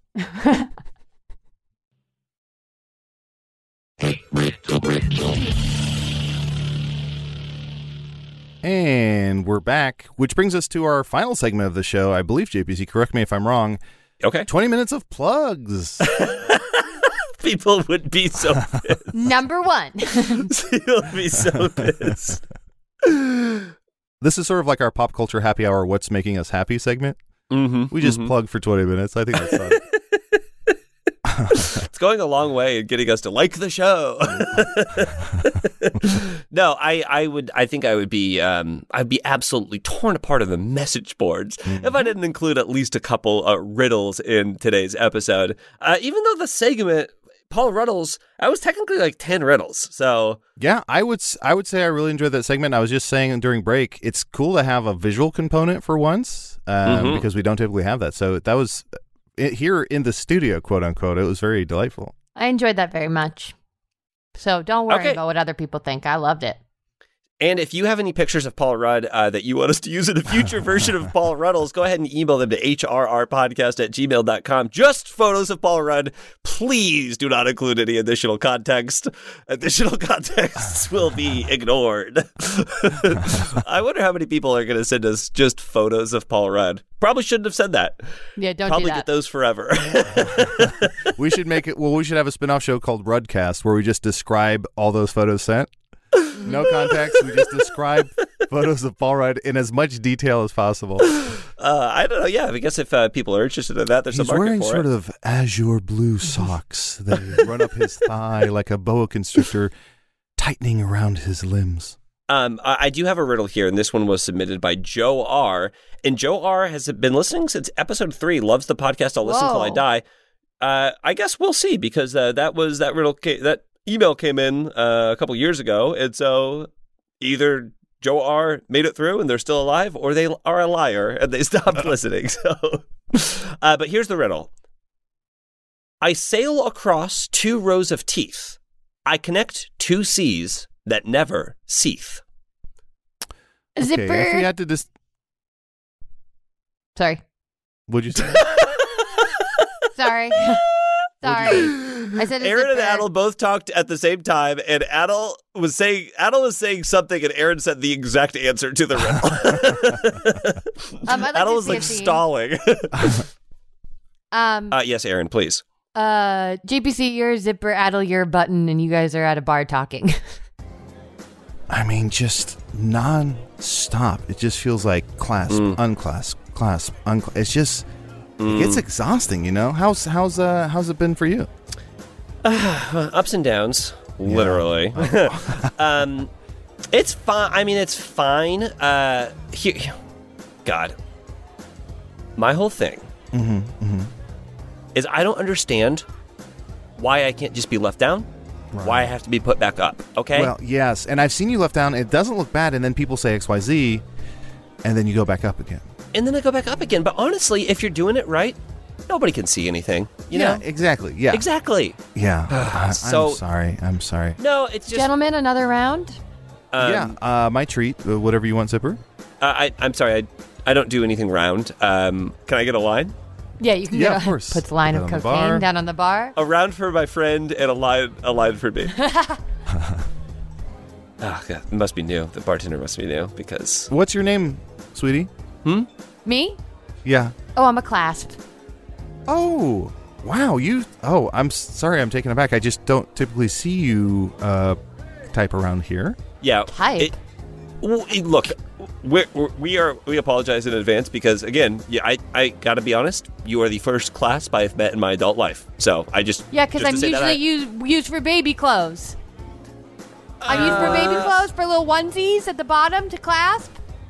And we're back, which brings us to our final segment of the show. I believe, JPC, correct me if I'm wrong. Okay. 20 minutes of plugs. People would be so pissed. Number one. People would be so pissed. This is sort of like our pop culture happy hour, what's making us happy segment. We just plug for 20 minutes. I think that's fun. It's going a long way in getting us to like the show. No, I think I would be I'd be absolutely torn apart on the message boards if I didn't include at least a couple riddles in today's episode. Even though the segment Paul Ruddles, I was technically like 10 riddles. So yeah, I would say I really enjoyed that segment. I was just saying during break, it's cool to have a visual component for once because we don't typically have that. So that was here in the studio, quote unquote. It was very delightful. I enjoyed that very much. So don't worry about what other people think. I loved it. And if you have any pictures of Paul Rudd that you want us to use in a future version of Paul Ruddles, go ahead and email them to hrrpodcast@gmail.com. Just photos of Paul Rudd. Please do not include any additional context. Additional contexts will be ignored. I wonder how many people are going to send us just photos of Paul Rudd. Probably shouldn't have said that. Yeah, don't Probably do that. get those forever. We should make it. Well, we should have a spinoff show called Ruddcast where we just describe all those photos sent. No context. We just describe photos of Paul Rudd in as much detail as possible. I don't know. Yeah, I guess if people are interested in that, there's He's a market wearing for sort it. of azure blue socks that run up his thigh like a boa constrictor, tightening around his limbs. I do have a riddle here, and this one was submitted by Joe R. And Joe R. has been listening since episode 3, loves the podcast, I'll listen till I die. I guess we'll see, because that riddle, that email came in a couple years ago, and so either Joe R. made it through and they're still alive, or they are a liar and they stopped listening. So, but here's the riddle. I sail across 2 rows of teeth. I connect 2 seas that never seethe. Zipper. Okay, if we had to Sorry. What'd you say? Sorry. Sorry. I said Aaron and zipper. Adel both talked at the same time, and Adel was saying something, and Aaron said the exact answer to the riddle. I'd like Adel to was see a like scene. stalling. Um, Yes, Aaron, please. JPC, you're a zipper, Adel, you're a button, and you guys are at a bar talking. I mean, just non-stop. It just feels like clasp, unclasp, clasp, unclasp. It's just It's exhausting, you know. How's it been for you? Ups and downs, literally. It's fine. I mean, it's fine. God, my whole thing is I don't understand why I can't just be left down. Right. Why I have to be put back up. Okay. Well, yes, and I've seen you left down. It doesn't look bad, and then people say XYZ, and then you go back up again. And then I go back up again. But honestly, if you're doing it right, nobody can see anything. You know? Exactly. Yeah. Exactly. Yeah. I'm sorry. No, it's just... Gentlemen, another round? My treat. Whatever you want, Zipper. I'm sorry. I don't do anything round. Can I get a line? Yeah, you can of course. Puts a line of cocaine down on the bar. A round for my friend and a line for me. Oh, God. It must be new. The bartender must be new because... What's your name, sweetie? Me? Yeah. Oh, I'm a clasp. Oh, wow. I'm sorry. I'm taken aback. I just don't typically see you type around here. Yeah. Type? Look, we apologize in advance because, again, I gotta be honest, you are the first clasp I've met in my adult life. So I just... Yeah, because I'm usually used for baby clothes. I'm used for baby clothes, for little onesies at the bottom to clasp.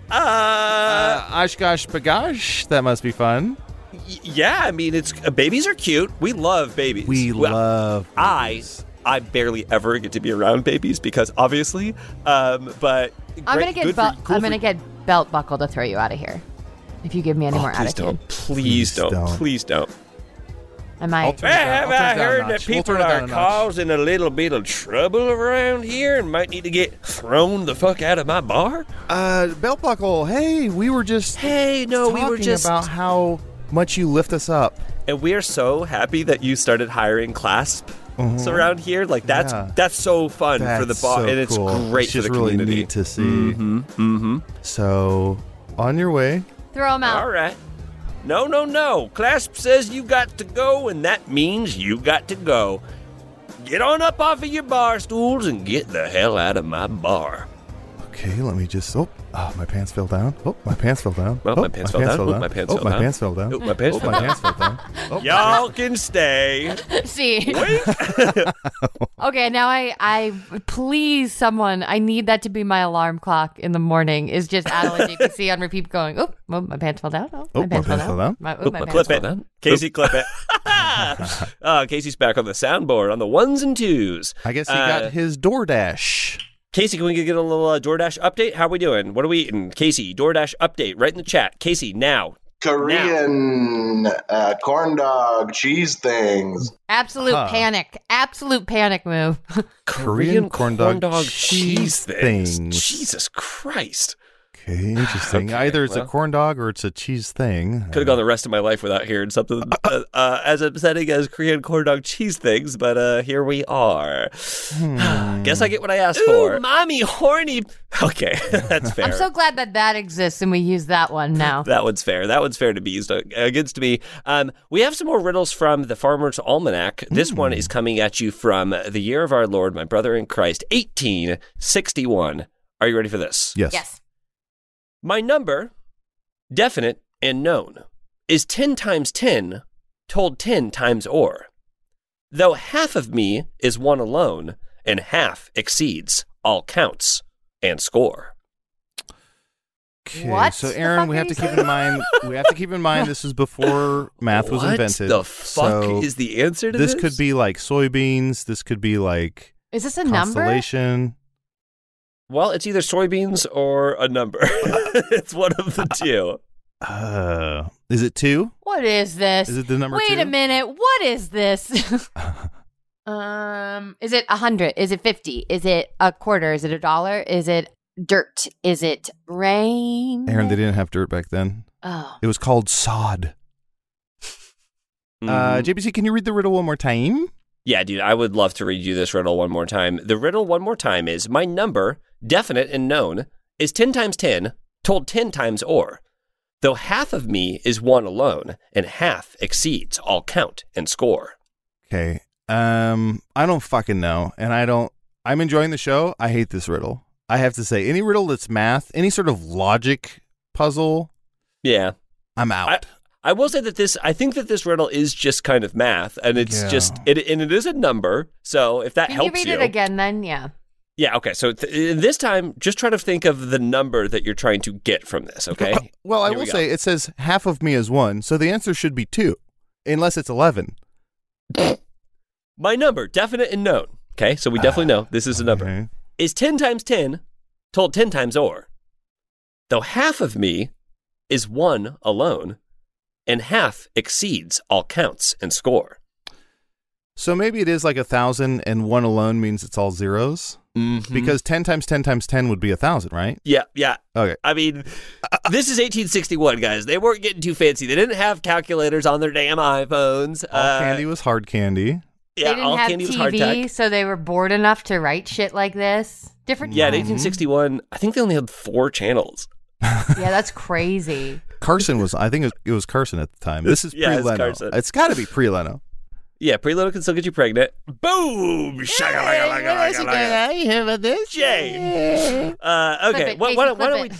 Oshkosh bagosh. That must be fun. Yeah, I mean, babies are cute. We love babies. We love babies. I barely ever get to be around babies because obviously, but I'm gonna get belt buckle to throw you out of here if you give me any more attitude. Please don't. I might. Have I heard that people are causing a little bit of trouble around here and might need to get thrown the fuck out of my bar? Belt buckle. Hey, we were just talking about how much you lift us up, and we are so happy that you started hiring clasp. Around here, like that's so fun for the bar, and it's great for the community. Really neat to see. So, on your way. Throw them out. All right. No. Clasp says you got to go, and that means you got to go. Get on up off of your bar stools and get the hell out of my bar. Okay, let me just... Oh, my pants fell down. Oh, my pants fell down. Oh, my pants fell down. My pants fell down. My pants fell down. My pants fell down. Y'all can stay. See. Okay, now I please someone, I need that to be my alarm clock in the morning, is just Adelaide JPC on repeat going, my pants fell down. My pants fell down. My clip it. Casey, clip it. Casey's back on the soundboard on the ones and twos. I guess he got his DoorDash. Casey, can we get a little DoorDash update? How are we doing? What are we eating? Casey, DoorDash update right in the chat. Casey, now. Korean corn dog cheese things. Absolute panic move. Korean corn dog cheese things. Jesus Christ. Okay, interesting. Okay, either it's a corn dog or it's a cheese thing. Could have gone the rest of my life without hearing something as upsetting as Korean corn dog cheese things, but here we are. Guess I get what I asked for. Mommy, horny. Okay, that's fair. I'm so glad that exists and we use that one now. That one's fair. That one's fair to be used against me. We have some more riddles from the Farmer's Almanac. This one is coming at you from the year of our Lord, my brother in Christ, 1861. Are you ready for this? Yes. My number, definite and known, is 10 times 10, told 10 times o'er. Though half of me is one alone, and half exceeds all counts and score. Okay, what? So Aaron, we have to keep in mind this is before math was invented. What the fuck is the answer to this? This could be like soybeans. This could be like is this a constellation. Number? Well, it's either soybeans or a number. It's one of the two. Is it 2? What is this? Is it the number 2? Wait a minute. What is this? Is it 100? Is it 50? Is it a quarter? Is it $1? Is it dirt? Is it rain? Aaron, they didn't have dirt back then. Oh. It was called sod. JPC, can you read the riddle one more time? Yeah, dude, I would love to read you this riddle one more time. The riddle one more time is, my number, definite and known, is 10 times 10, told 10 times o'er. Though half of me is one alone, and half exceeds all count and score. Okay. I don't fucking know. And I'm enjoying the show. I hate this riddle. I have to say, any riddle that's math, any sort of logic puzzle. Yeah. I'm out. I will say that I think that this riddle is just kind of math, and it's just, and it is a number. So if that helps you. Can you read it again then? Yeah. Yeah, okay. So this time, just try to think of the number that you're trying to get from this, okay? Well, I will say, it says half of me is 1, so the answer should be 2, unless it's 11. My number, definite and known. Okay, so we definitely know this is a number. Okay. Is 10 times 10 told 10 times o'er? Though half of me is 1 alone, and half exceeds all counts and score. So maybe it is like 1,000, and 1 alone means it's all zeros? Mm-hmm. Because 10 times 10 times 10 would be 1,000, right? Yeah. Okay. I mean, this is 1861, guys. They weren't getting too fancy. They didn't have calculators on their damn iPhones. All candy was hard candy. Yeah, they didn't all have candy was TV, hardtack. so they were bored enough to write shit like this. Different Yeah, in times. 1861, I think they only had 4 channels. Yeah, that's crazy. Carson was, I think it was Carson at the time. This is Yeah, it's pre-Leno. Carson. It's got to be pre-Leno. Yeah, pre-Leno can still get you pregnant. Boom! Shaka-laka-laka-laka-laka. You hear about this? Jay. Okay, Flip it, why Jason, don't we?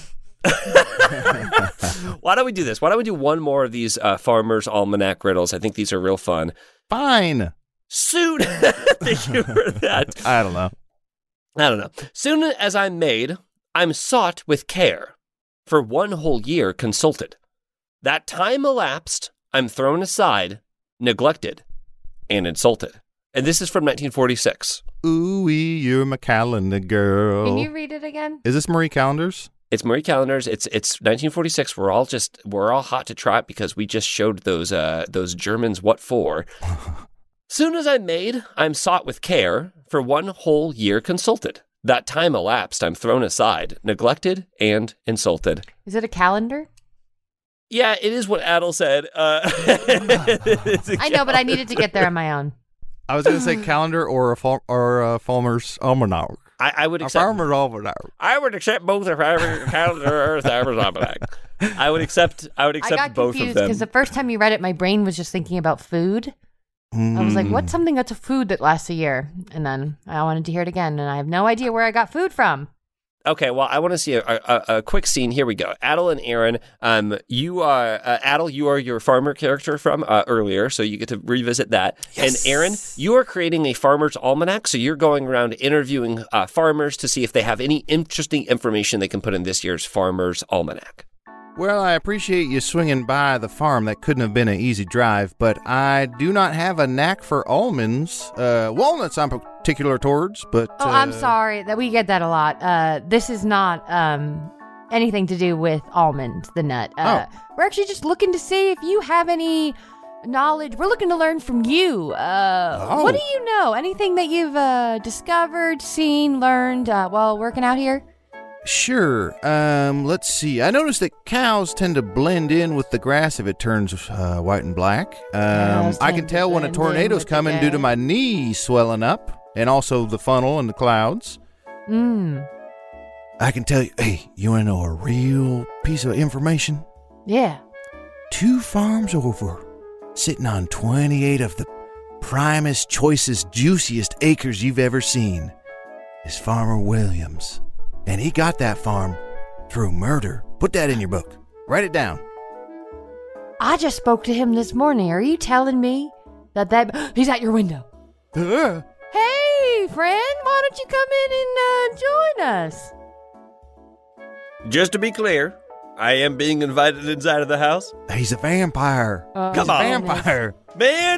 Why don't we do this? Why don't we do one more of these Farmer's Almanac riddles? I think these are real fun. Fine. Soon, thank you for that. I don't know. Soon as I'm made, I'm sought with care. For 1 whole year consulted. That time elapsed, I'm thrown aside, neglected, and insulted. And this is from 1946. Ooh-wee, you're my calendar girl. Can you read it again? Is this Marie Callender's? It's Marie Callender's. It's 1946. We're all hot to try it because we just showed those Germans what for. Soon as I'm made, I'm sought with care. For 1 whole year consulted. That time elapsed, I'm thrown aside, neglected, and insulted. Is it a calendar? Yeah, it is what Adel said. I know, but I needed to get there on my own. I was going to say calendar or a Farmer's Almanac. I would A accept. Farmer's Almanac. I would accept both a calendar or a Farmer's Almanac. I would accept I got both of confused them. because the first time you read it, my brain was just thinking about food. I was like, what's something that's a food that lasts a year? And then I wanted to hear it again, and I have no idea where I got food from. Okay, well, I want to see a quick scene. Here we go. Adel and Aaron, you are Adel. You are your farmer character from earlier, so you get to revisit that. Yes. And Aaron, you are creating a farmer's almanac, so you're going around interviewing farmers to see if they have any interesting information they can put in this year's farmer's almanac. Well, I appreciate you swinging by the farm. That couldn't have been an easy drive, but I do not have a knack for almonds. Walnuts I'm particular towards, but... Oh, I'm sorry that we get that a lot. This is not anything to do with almond, the nut. We're actually just looking to see if you have any knowledge. We're looking to learn from you. What do you know? Anything that you've discovered, seen, learned while working out here? Sure. Let's see. I noticed that cows tend to blend in with the grass if it turns white and black. Cows I tend can to tell when a blend in tornado's with the coming due to grass. my knee swelling up, and also the funnel and the clouds. I can tell you. Hey, you want to know a real piece of information? Yeah. 2 farms over, sitting on 28 of the primest, choicest, juiciest acres you've ever seen, is Farmer Williams. And he got that farm through murder. Put that in your book. Write it down. I just spoke to him this morning. Are you telling me that he's at your window? Hey, friend, why don't you come in and join us? Just to be clear, I am being invited inside of the house. He's a vampire. Come He's a on. vampire. Man,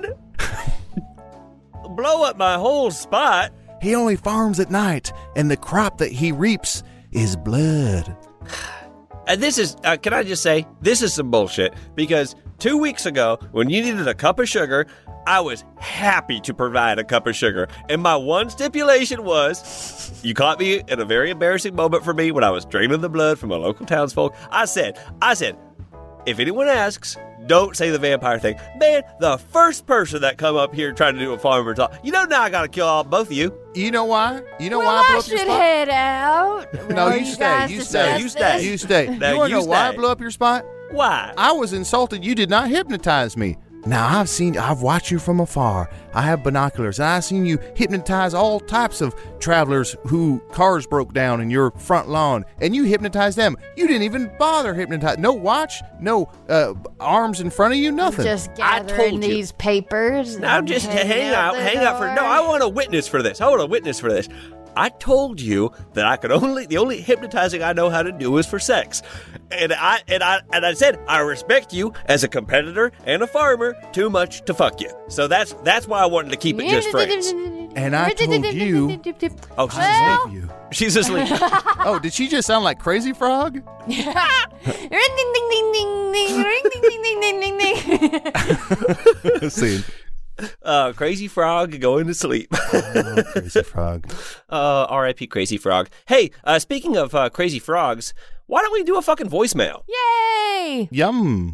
blow up my whole spot. He only farms at night, and the crop that he reaps is blood. And this is, can I just say, this is some bullshit. Because 2 weeks ago, when you needed a cup of sugar, I was happy to provide a cup of sugar. And my one stipulation was, you caught me in a very embarrassing moment for me when I was draining the blood from a local townsfolk. I said, if anyone asks, don't say the vampire thing. Man, the first person that come up here trying to do a farmer talk, now I gotta kill both of you. You know why? You know Well, why I blew I up your should spot? head out. No, Well, you stay. guys You discuss stay. You stay. this? You stay. Now You want to you know why I stay. blew up your spot? Why? I was insulted. You did not hypnotize me. Now, I've watched you from afar. I have binoculars, and I've seen you hypnotize all types of travelers who cars broke down in your front lawn, and you hypnotized them. You didn't even bother hypnotizing. No watch, no arms in front of you, nothing. Just I told gathering you. these papers. Now and just hanging hang out the no, door. I want a witness for this. I told you that the only hypnotizing I know how to do is for sex. And I said I respect you as a competitor and a farmer too much to fuck you. So that's why I wanted to keep it just friends. And I told you- Oh, she's Well- asleep. She's asleep. Oh, did she just sound like Crazy Frog? Ring ding ding ding ding ding. Ring ding ding ding ding ding ding. Let's see. Crazy Frog going to sleep. Oh, Crazy Frog. R.I.P. Crazy Frog. Hey, speaking of crazy frogs, why don't we do a fucking voicemail? Yay! Yum.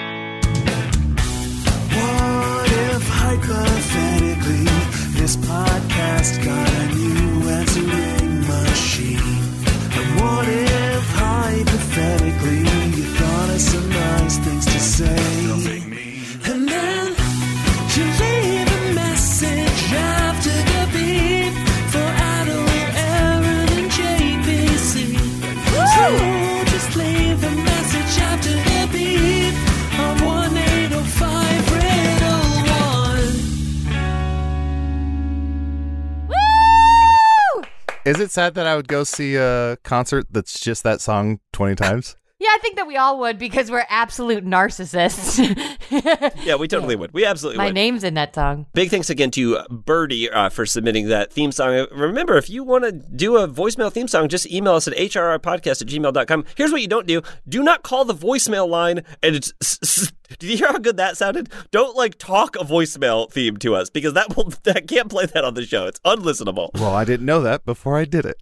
What if hypothetically this podcast got a new answering machine? And what if hypothetically you thought of some nice things to say? And then you leave a message after the beep for Adel, Aaron, and JPC. So just leave a message after the beep on 1805 Riddle 1. Woo! Is it sad that I would go see a concert that's just that song 20 times? Yeah, I think that we all would because we're absolute narcissists. Yeah, we totally would. We absolutely My would. name's in that song. Big thanks again to Birdie for submitting that theme song. Remember, if you want to do a voicemail theme song, just email us at hrrpodcast@gmail.com. Here's what you don't do. Do not call the voicemail line and it's... Did you hear how good that sounded? Don't talk a voicemail theme to us because that can't play that on the show. It's unlistenable. Well, I didn't know that before I did it.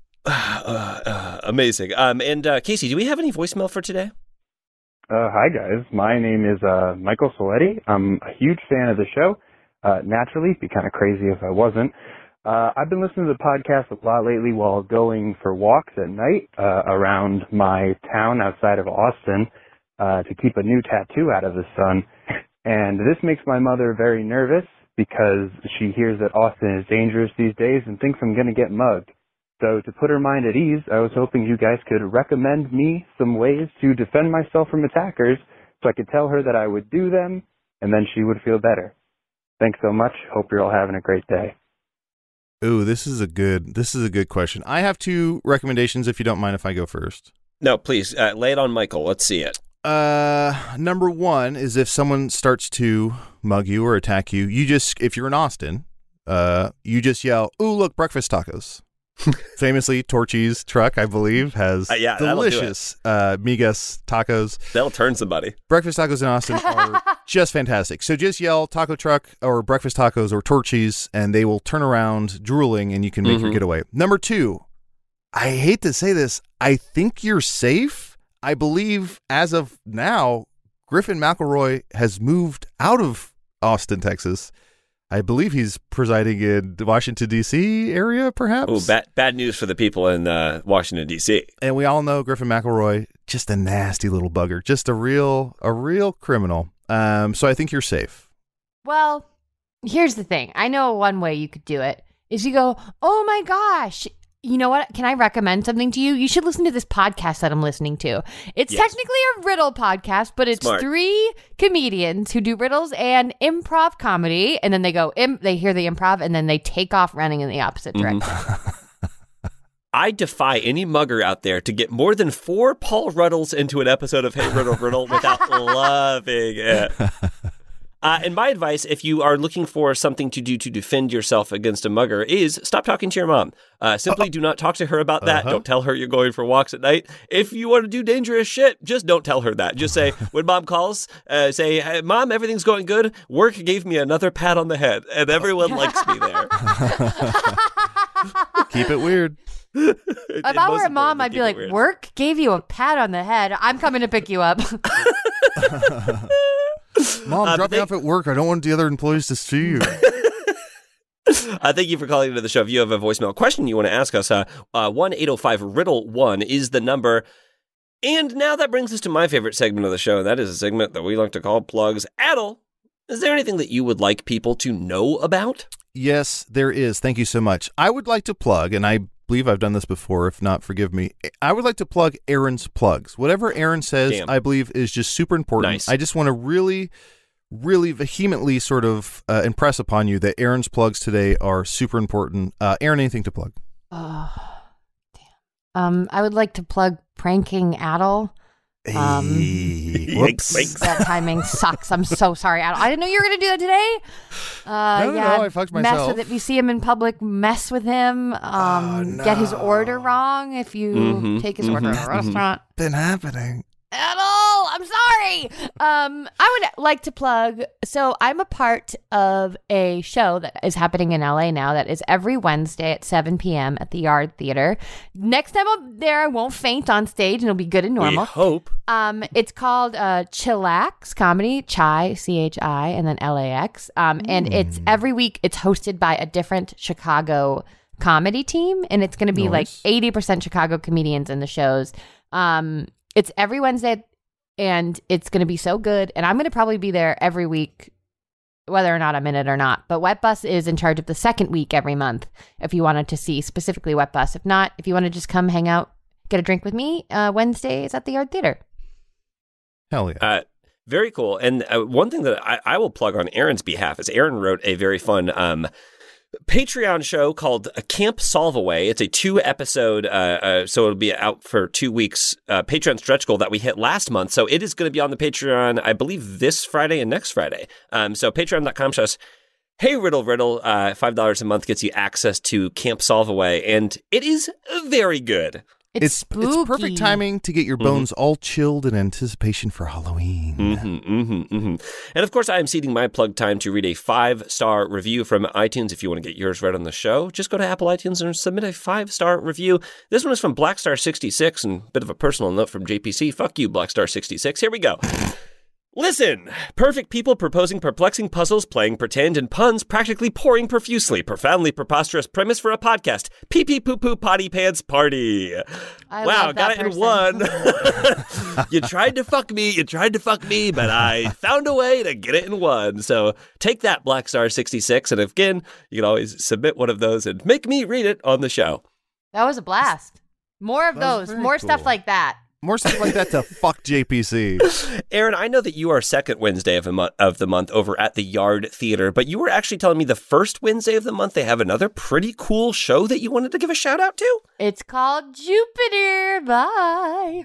Amazing. And Casey, do we have any voicemail for today? Hi, guys. My name is Michael Soletti. I'm a huge fan of the show. Naturally, it'd be kind of crazy if I wasn't. I've been listening to the podcast a lot lately while going for walks at night around my town outside of Austin to keep a new tattoo out of the sun. And this makes my mother very nervous because she hears that Austin is dangerous these days and thinks I'm going to get mugged. So to put her mind at ease, I was hoping you guys could recommend me some ways to defend myself from attackers so I could tell her that I would do them and then she would feel better. Thanks so much. Hope you're all having a great day. Ooh, this is a good question. I have 2 recommendations if you don't mind if I go first. No, please, lay it on Michael. Let's see it. Number 1 is if someone starts to mug you or attack you, if you're in Austin, you just yell, "Ooh, look, breakfast tacos." Famously, Torchy's truck, I believe, has Yeah, that'll do it. delicious migas tacos. That'll turn somebody. Breakfast tacos in Austin are just fantastic. So just yell taco truck or breakfast tacos or Torchy's, and they will turn around drooling, and you can make your getaway. Number 2, I hate to say this, I think you're safe. I believe as of now, Griffin McElroy has moved out of Austin, Texas. I believe he's presiding in the Washington, D.C. area, perhaps. Oh, bad news for the people in Washington, D.C. And we all know Griffin McElroy, just a nasty little bugger, just a real criminal. So I think you're safe. Well, here's the thing. I know one way you could do it is you go, "Oh my gosh, you know what? Can I recommend something to you? You should listen to this podcast that I'm listening to. It's technically a riddle podcast, but it's Smart. 3 comedians who do riddles and improv comedy. And then they go, they hear the improv and then they take off running in the opposite direction." I defy any mugger out there to get more than 4 Paul Ruddles into an episode of Hey Riddle Riddle without loving it. And my advice, if you are looking for something to do to defend yourself against a mugger, is stop talking to your mom. Simply do not talk to her about that. Don't tell her you're going for walks at night. If you want to do dangerous shit, just don't tell her that. Just say, when mom calls, say, "Hey, Mom, everything's going good. Work gave me another pat on the head, and everyone likes me there." Keep it weird. If I were a mom, I'd be like, "Work gave you a pat on the head. I'm coming to pick you up." Mom, drop me off at work. I don't want the other employees to see you. Thank you for calling into the show. If you have a voicemail question you want to ask us, 1-805-RIDDLE-1 is the number. And now that brings us to my favorite segment of the show. That is a segment that we like to call Plugs. Adel, Is there anything that you would like people to know about? Yes, there is. Thank you so much. I would like to plug, and I believe I've done this before. If not, forgive me. I would like to plug Aaron's plugs. Whatever Aaron says, Damn. I believe is just super important. Nice. I just want to really vehemently sort of impress upon you that Aaron's plugs today are super important. Aaron, anything to plug? Oh, damn. I would like to plug Pranking Adel. Whoops. That timing sucks. I'm so sorry, Adel. I didn't know you were going to do that today. No, I fucked myself. Mess with it. If you see him in public, mess with him. Get his order wrong if you take his order at a restaurant. Been happening. Adel, I'm sorry. I would like to plug. So I'm a part of a show that is happening in LA now that is every Wednesday at 7 p.m. at the Yard Theater. Next time I'm there, I won't faint on stage and it'll be good and normal. We hope. It's called Chillax Comedy, Chai, C-H-I, and then L-A-X. And it's every week. It's hosted by a different Chicago comedy team, and it's going to be like 80% Chicago comedians in the shows. It's every Wednesday, and it's going to be so good. And I'm going to probably be there every week, whether or not I'm in it or not. But Wet Bus is in charge of the second week every month, if you wanted to see specifically Wet Bus. If not, if you want to just come hang out, get a drink with me, Wednesdays at the Yard Theater. Hell yeah. Very cool. And one thing that I will plug on Aaron's behalf is Aaron wrote a very fun Patreon show called Camp Solve-Away. It's a 2-episode, so it'll be out for 2 weeks, Patreon stretch goal that we hit last month. So it is going to be on the Patreon, I believe, this Friday and next Friday. So patreon.com/Hey Riddle Riddle, $5 a month gets you access to Camp Solve-Away, and it is very good. It's spooky. It's perfect timing to get your bones all chilled in anticipation for Halloween. And of course, I am ceding my plug time to read a 5-star review from iTunes. If you want to get yours read on the show, just go to Apple iTunes and submit a 5-star review. This one is from Blackstar66, and a bit of a personal note from JPC. Fuck you, Blackstar66. Here we go. Listen, perfect people proposing perplexing puzzles, playing pretend, and puns practically pouring profusely. Profoundly preposterous premise for a podcast. Pee-pee poo-poo potty pants party. Wow, got it in one. You tried to fuck me, but I found a way to get it in one. So take that, Blackstar66, and again, you can always submit one of those and make me read it on the show. That was a blast. More of those. More stuff like that. More stuff like that to fuck JPC. Aaron, I know that you are second Wednesday of the month over at the Yard Theater, but you were actually telling me the first Wednesday of the month they have another pretty cool show that you wanted to give a shout out to? It's called Jupiter. Bye.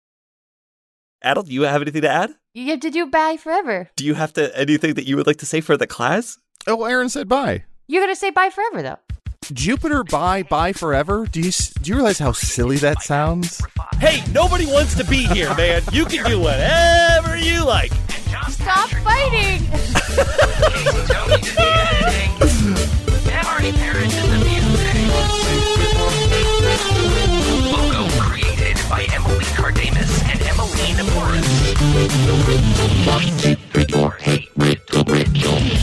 Adel, do you have anything to add? You have to do bye forever. Do you have anything that you would like to say for the class? Oh, Aaron said bye. You're going to say bye forever, though. Jupiter bye forever? Do you realize how silly that sounds? Hey, nobody wants to be here, man. You can do whatever you like. Stop fighting! Tony did the editing. Marty Parrish is the music. Logo created by Emily Cardamus and Emmeline Morris. Hey, Riddle.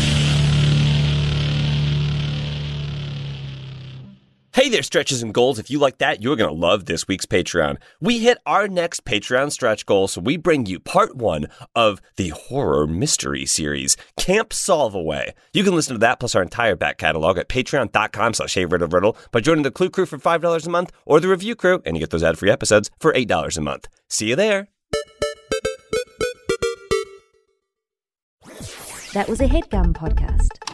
Hey there, stretches and goals. If you like that, you're going to love this week's Patreon. We hit our next Patreon stretch goal, so we bring you part 1 of the horror mystery series, Camp Solve-Away. You can listen to that plus our entire back catalog at patreon.com/HeyRiddleRiddle by joining the Clue Crew for $5 a month or the Review Crew, and you get those ad-free episodes for $8 a month. See you there. That was a HeadGum podcast.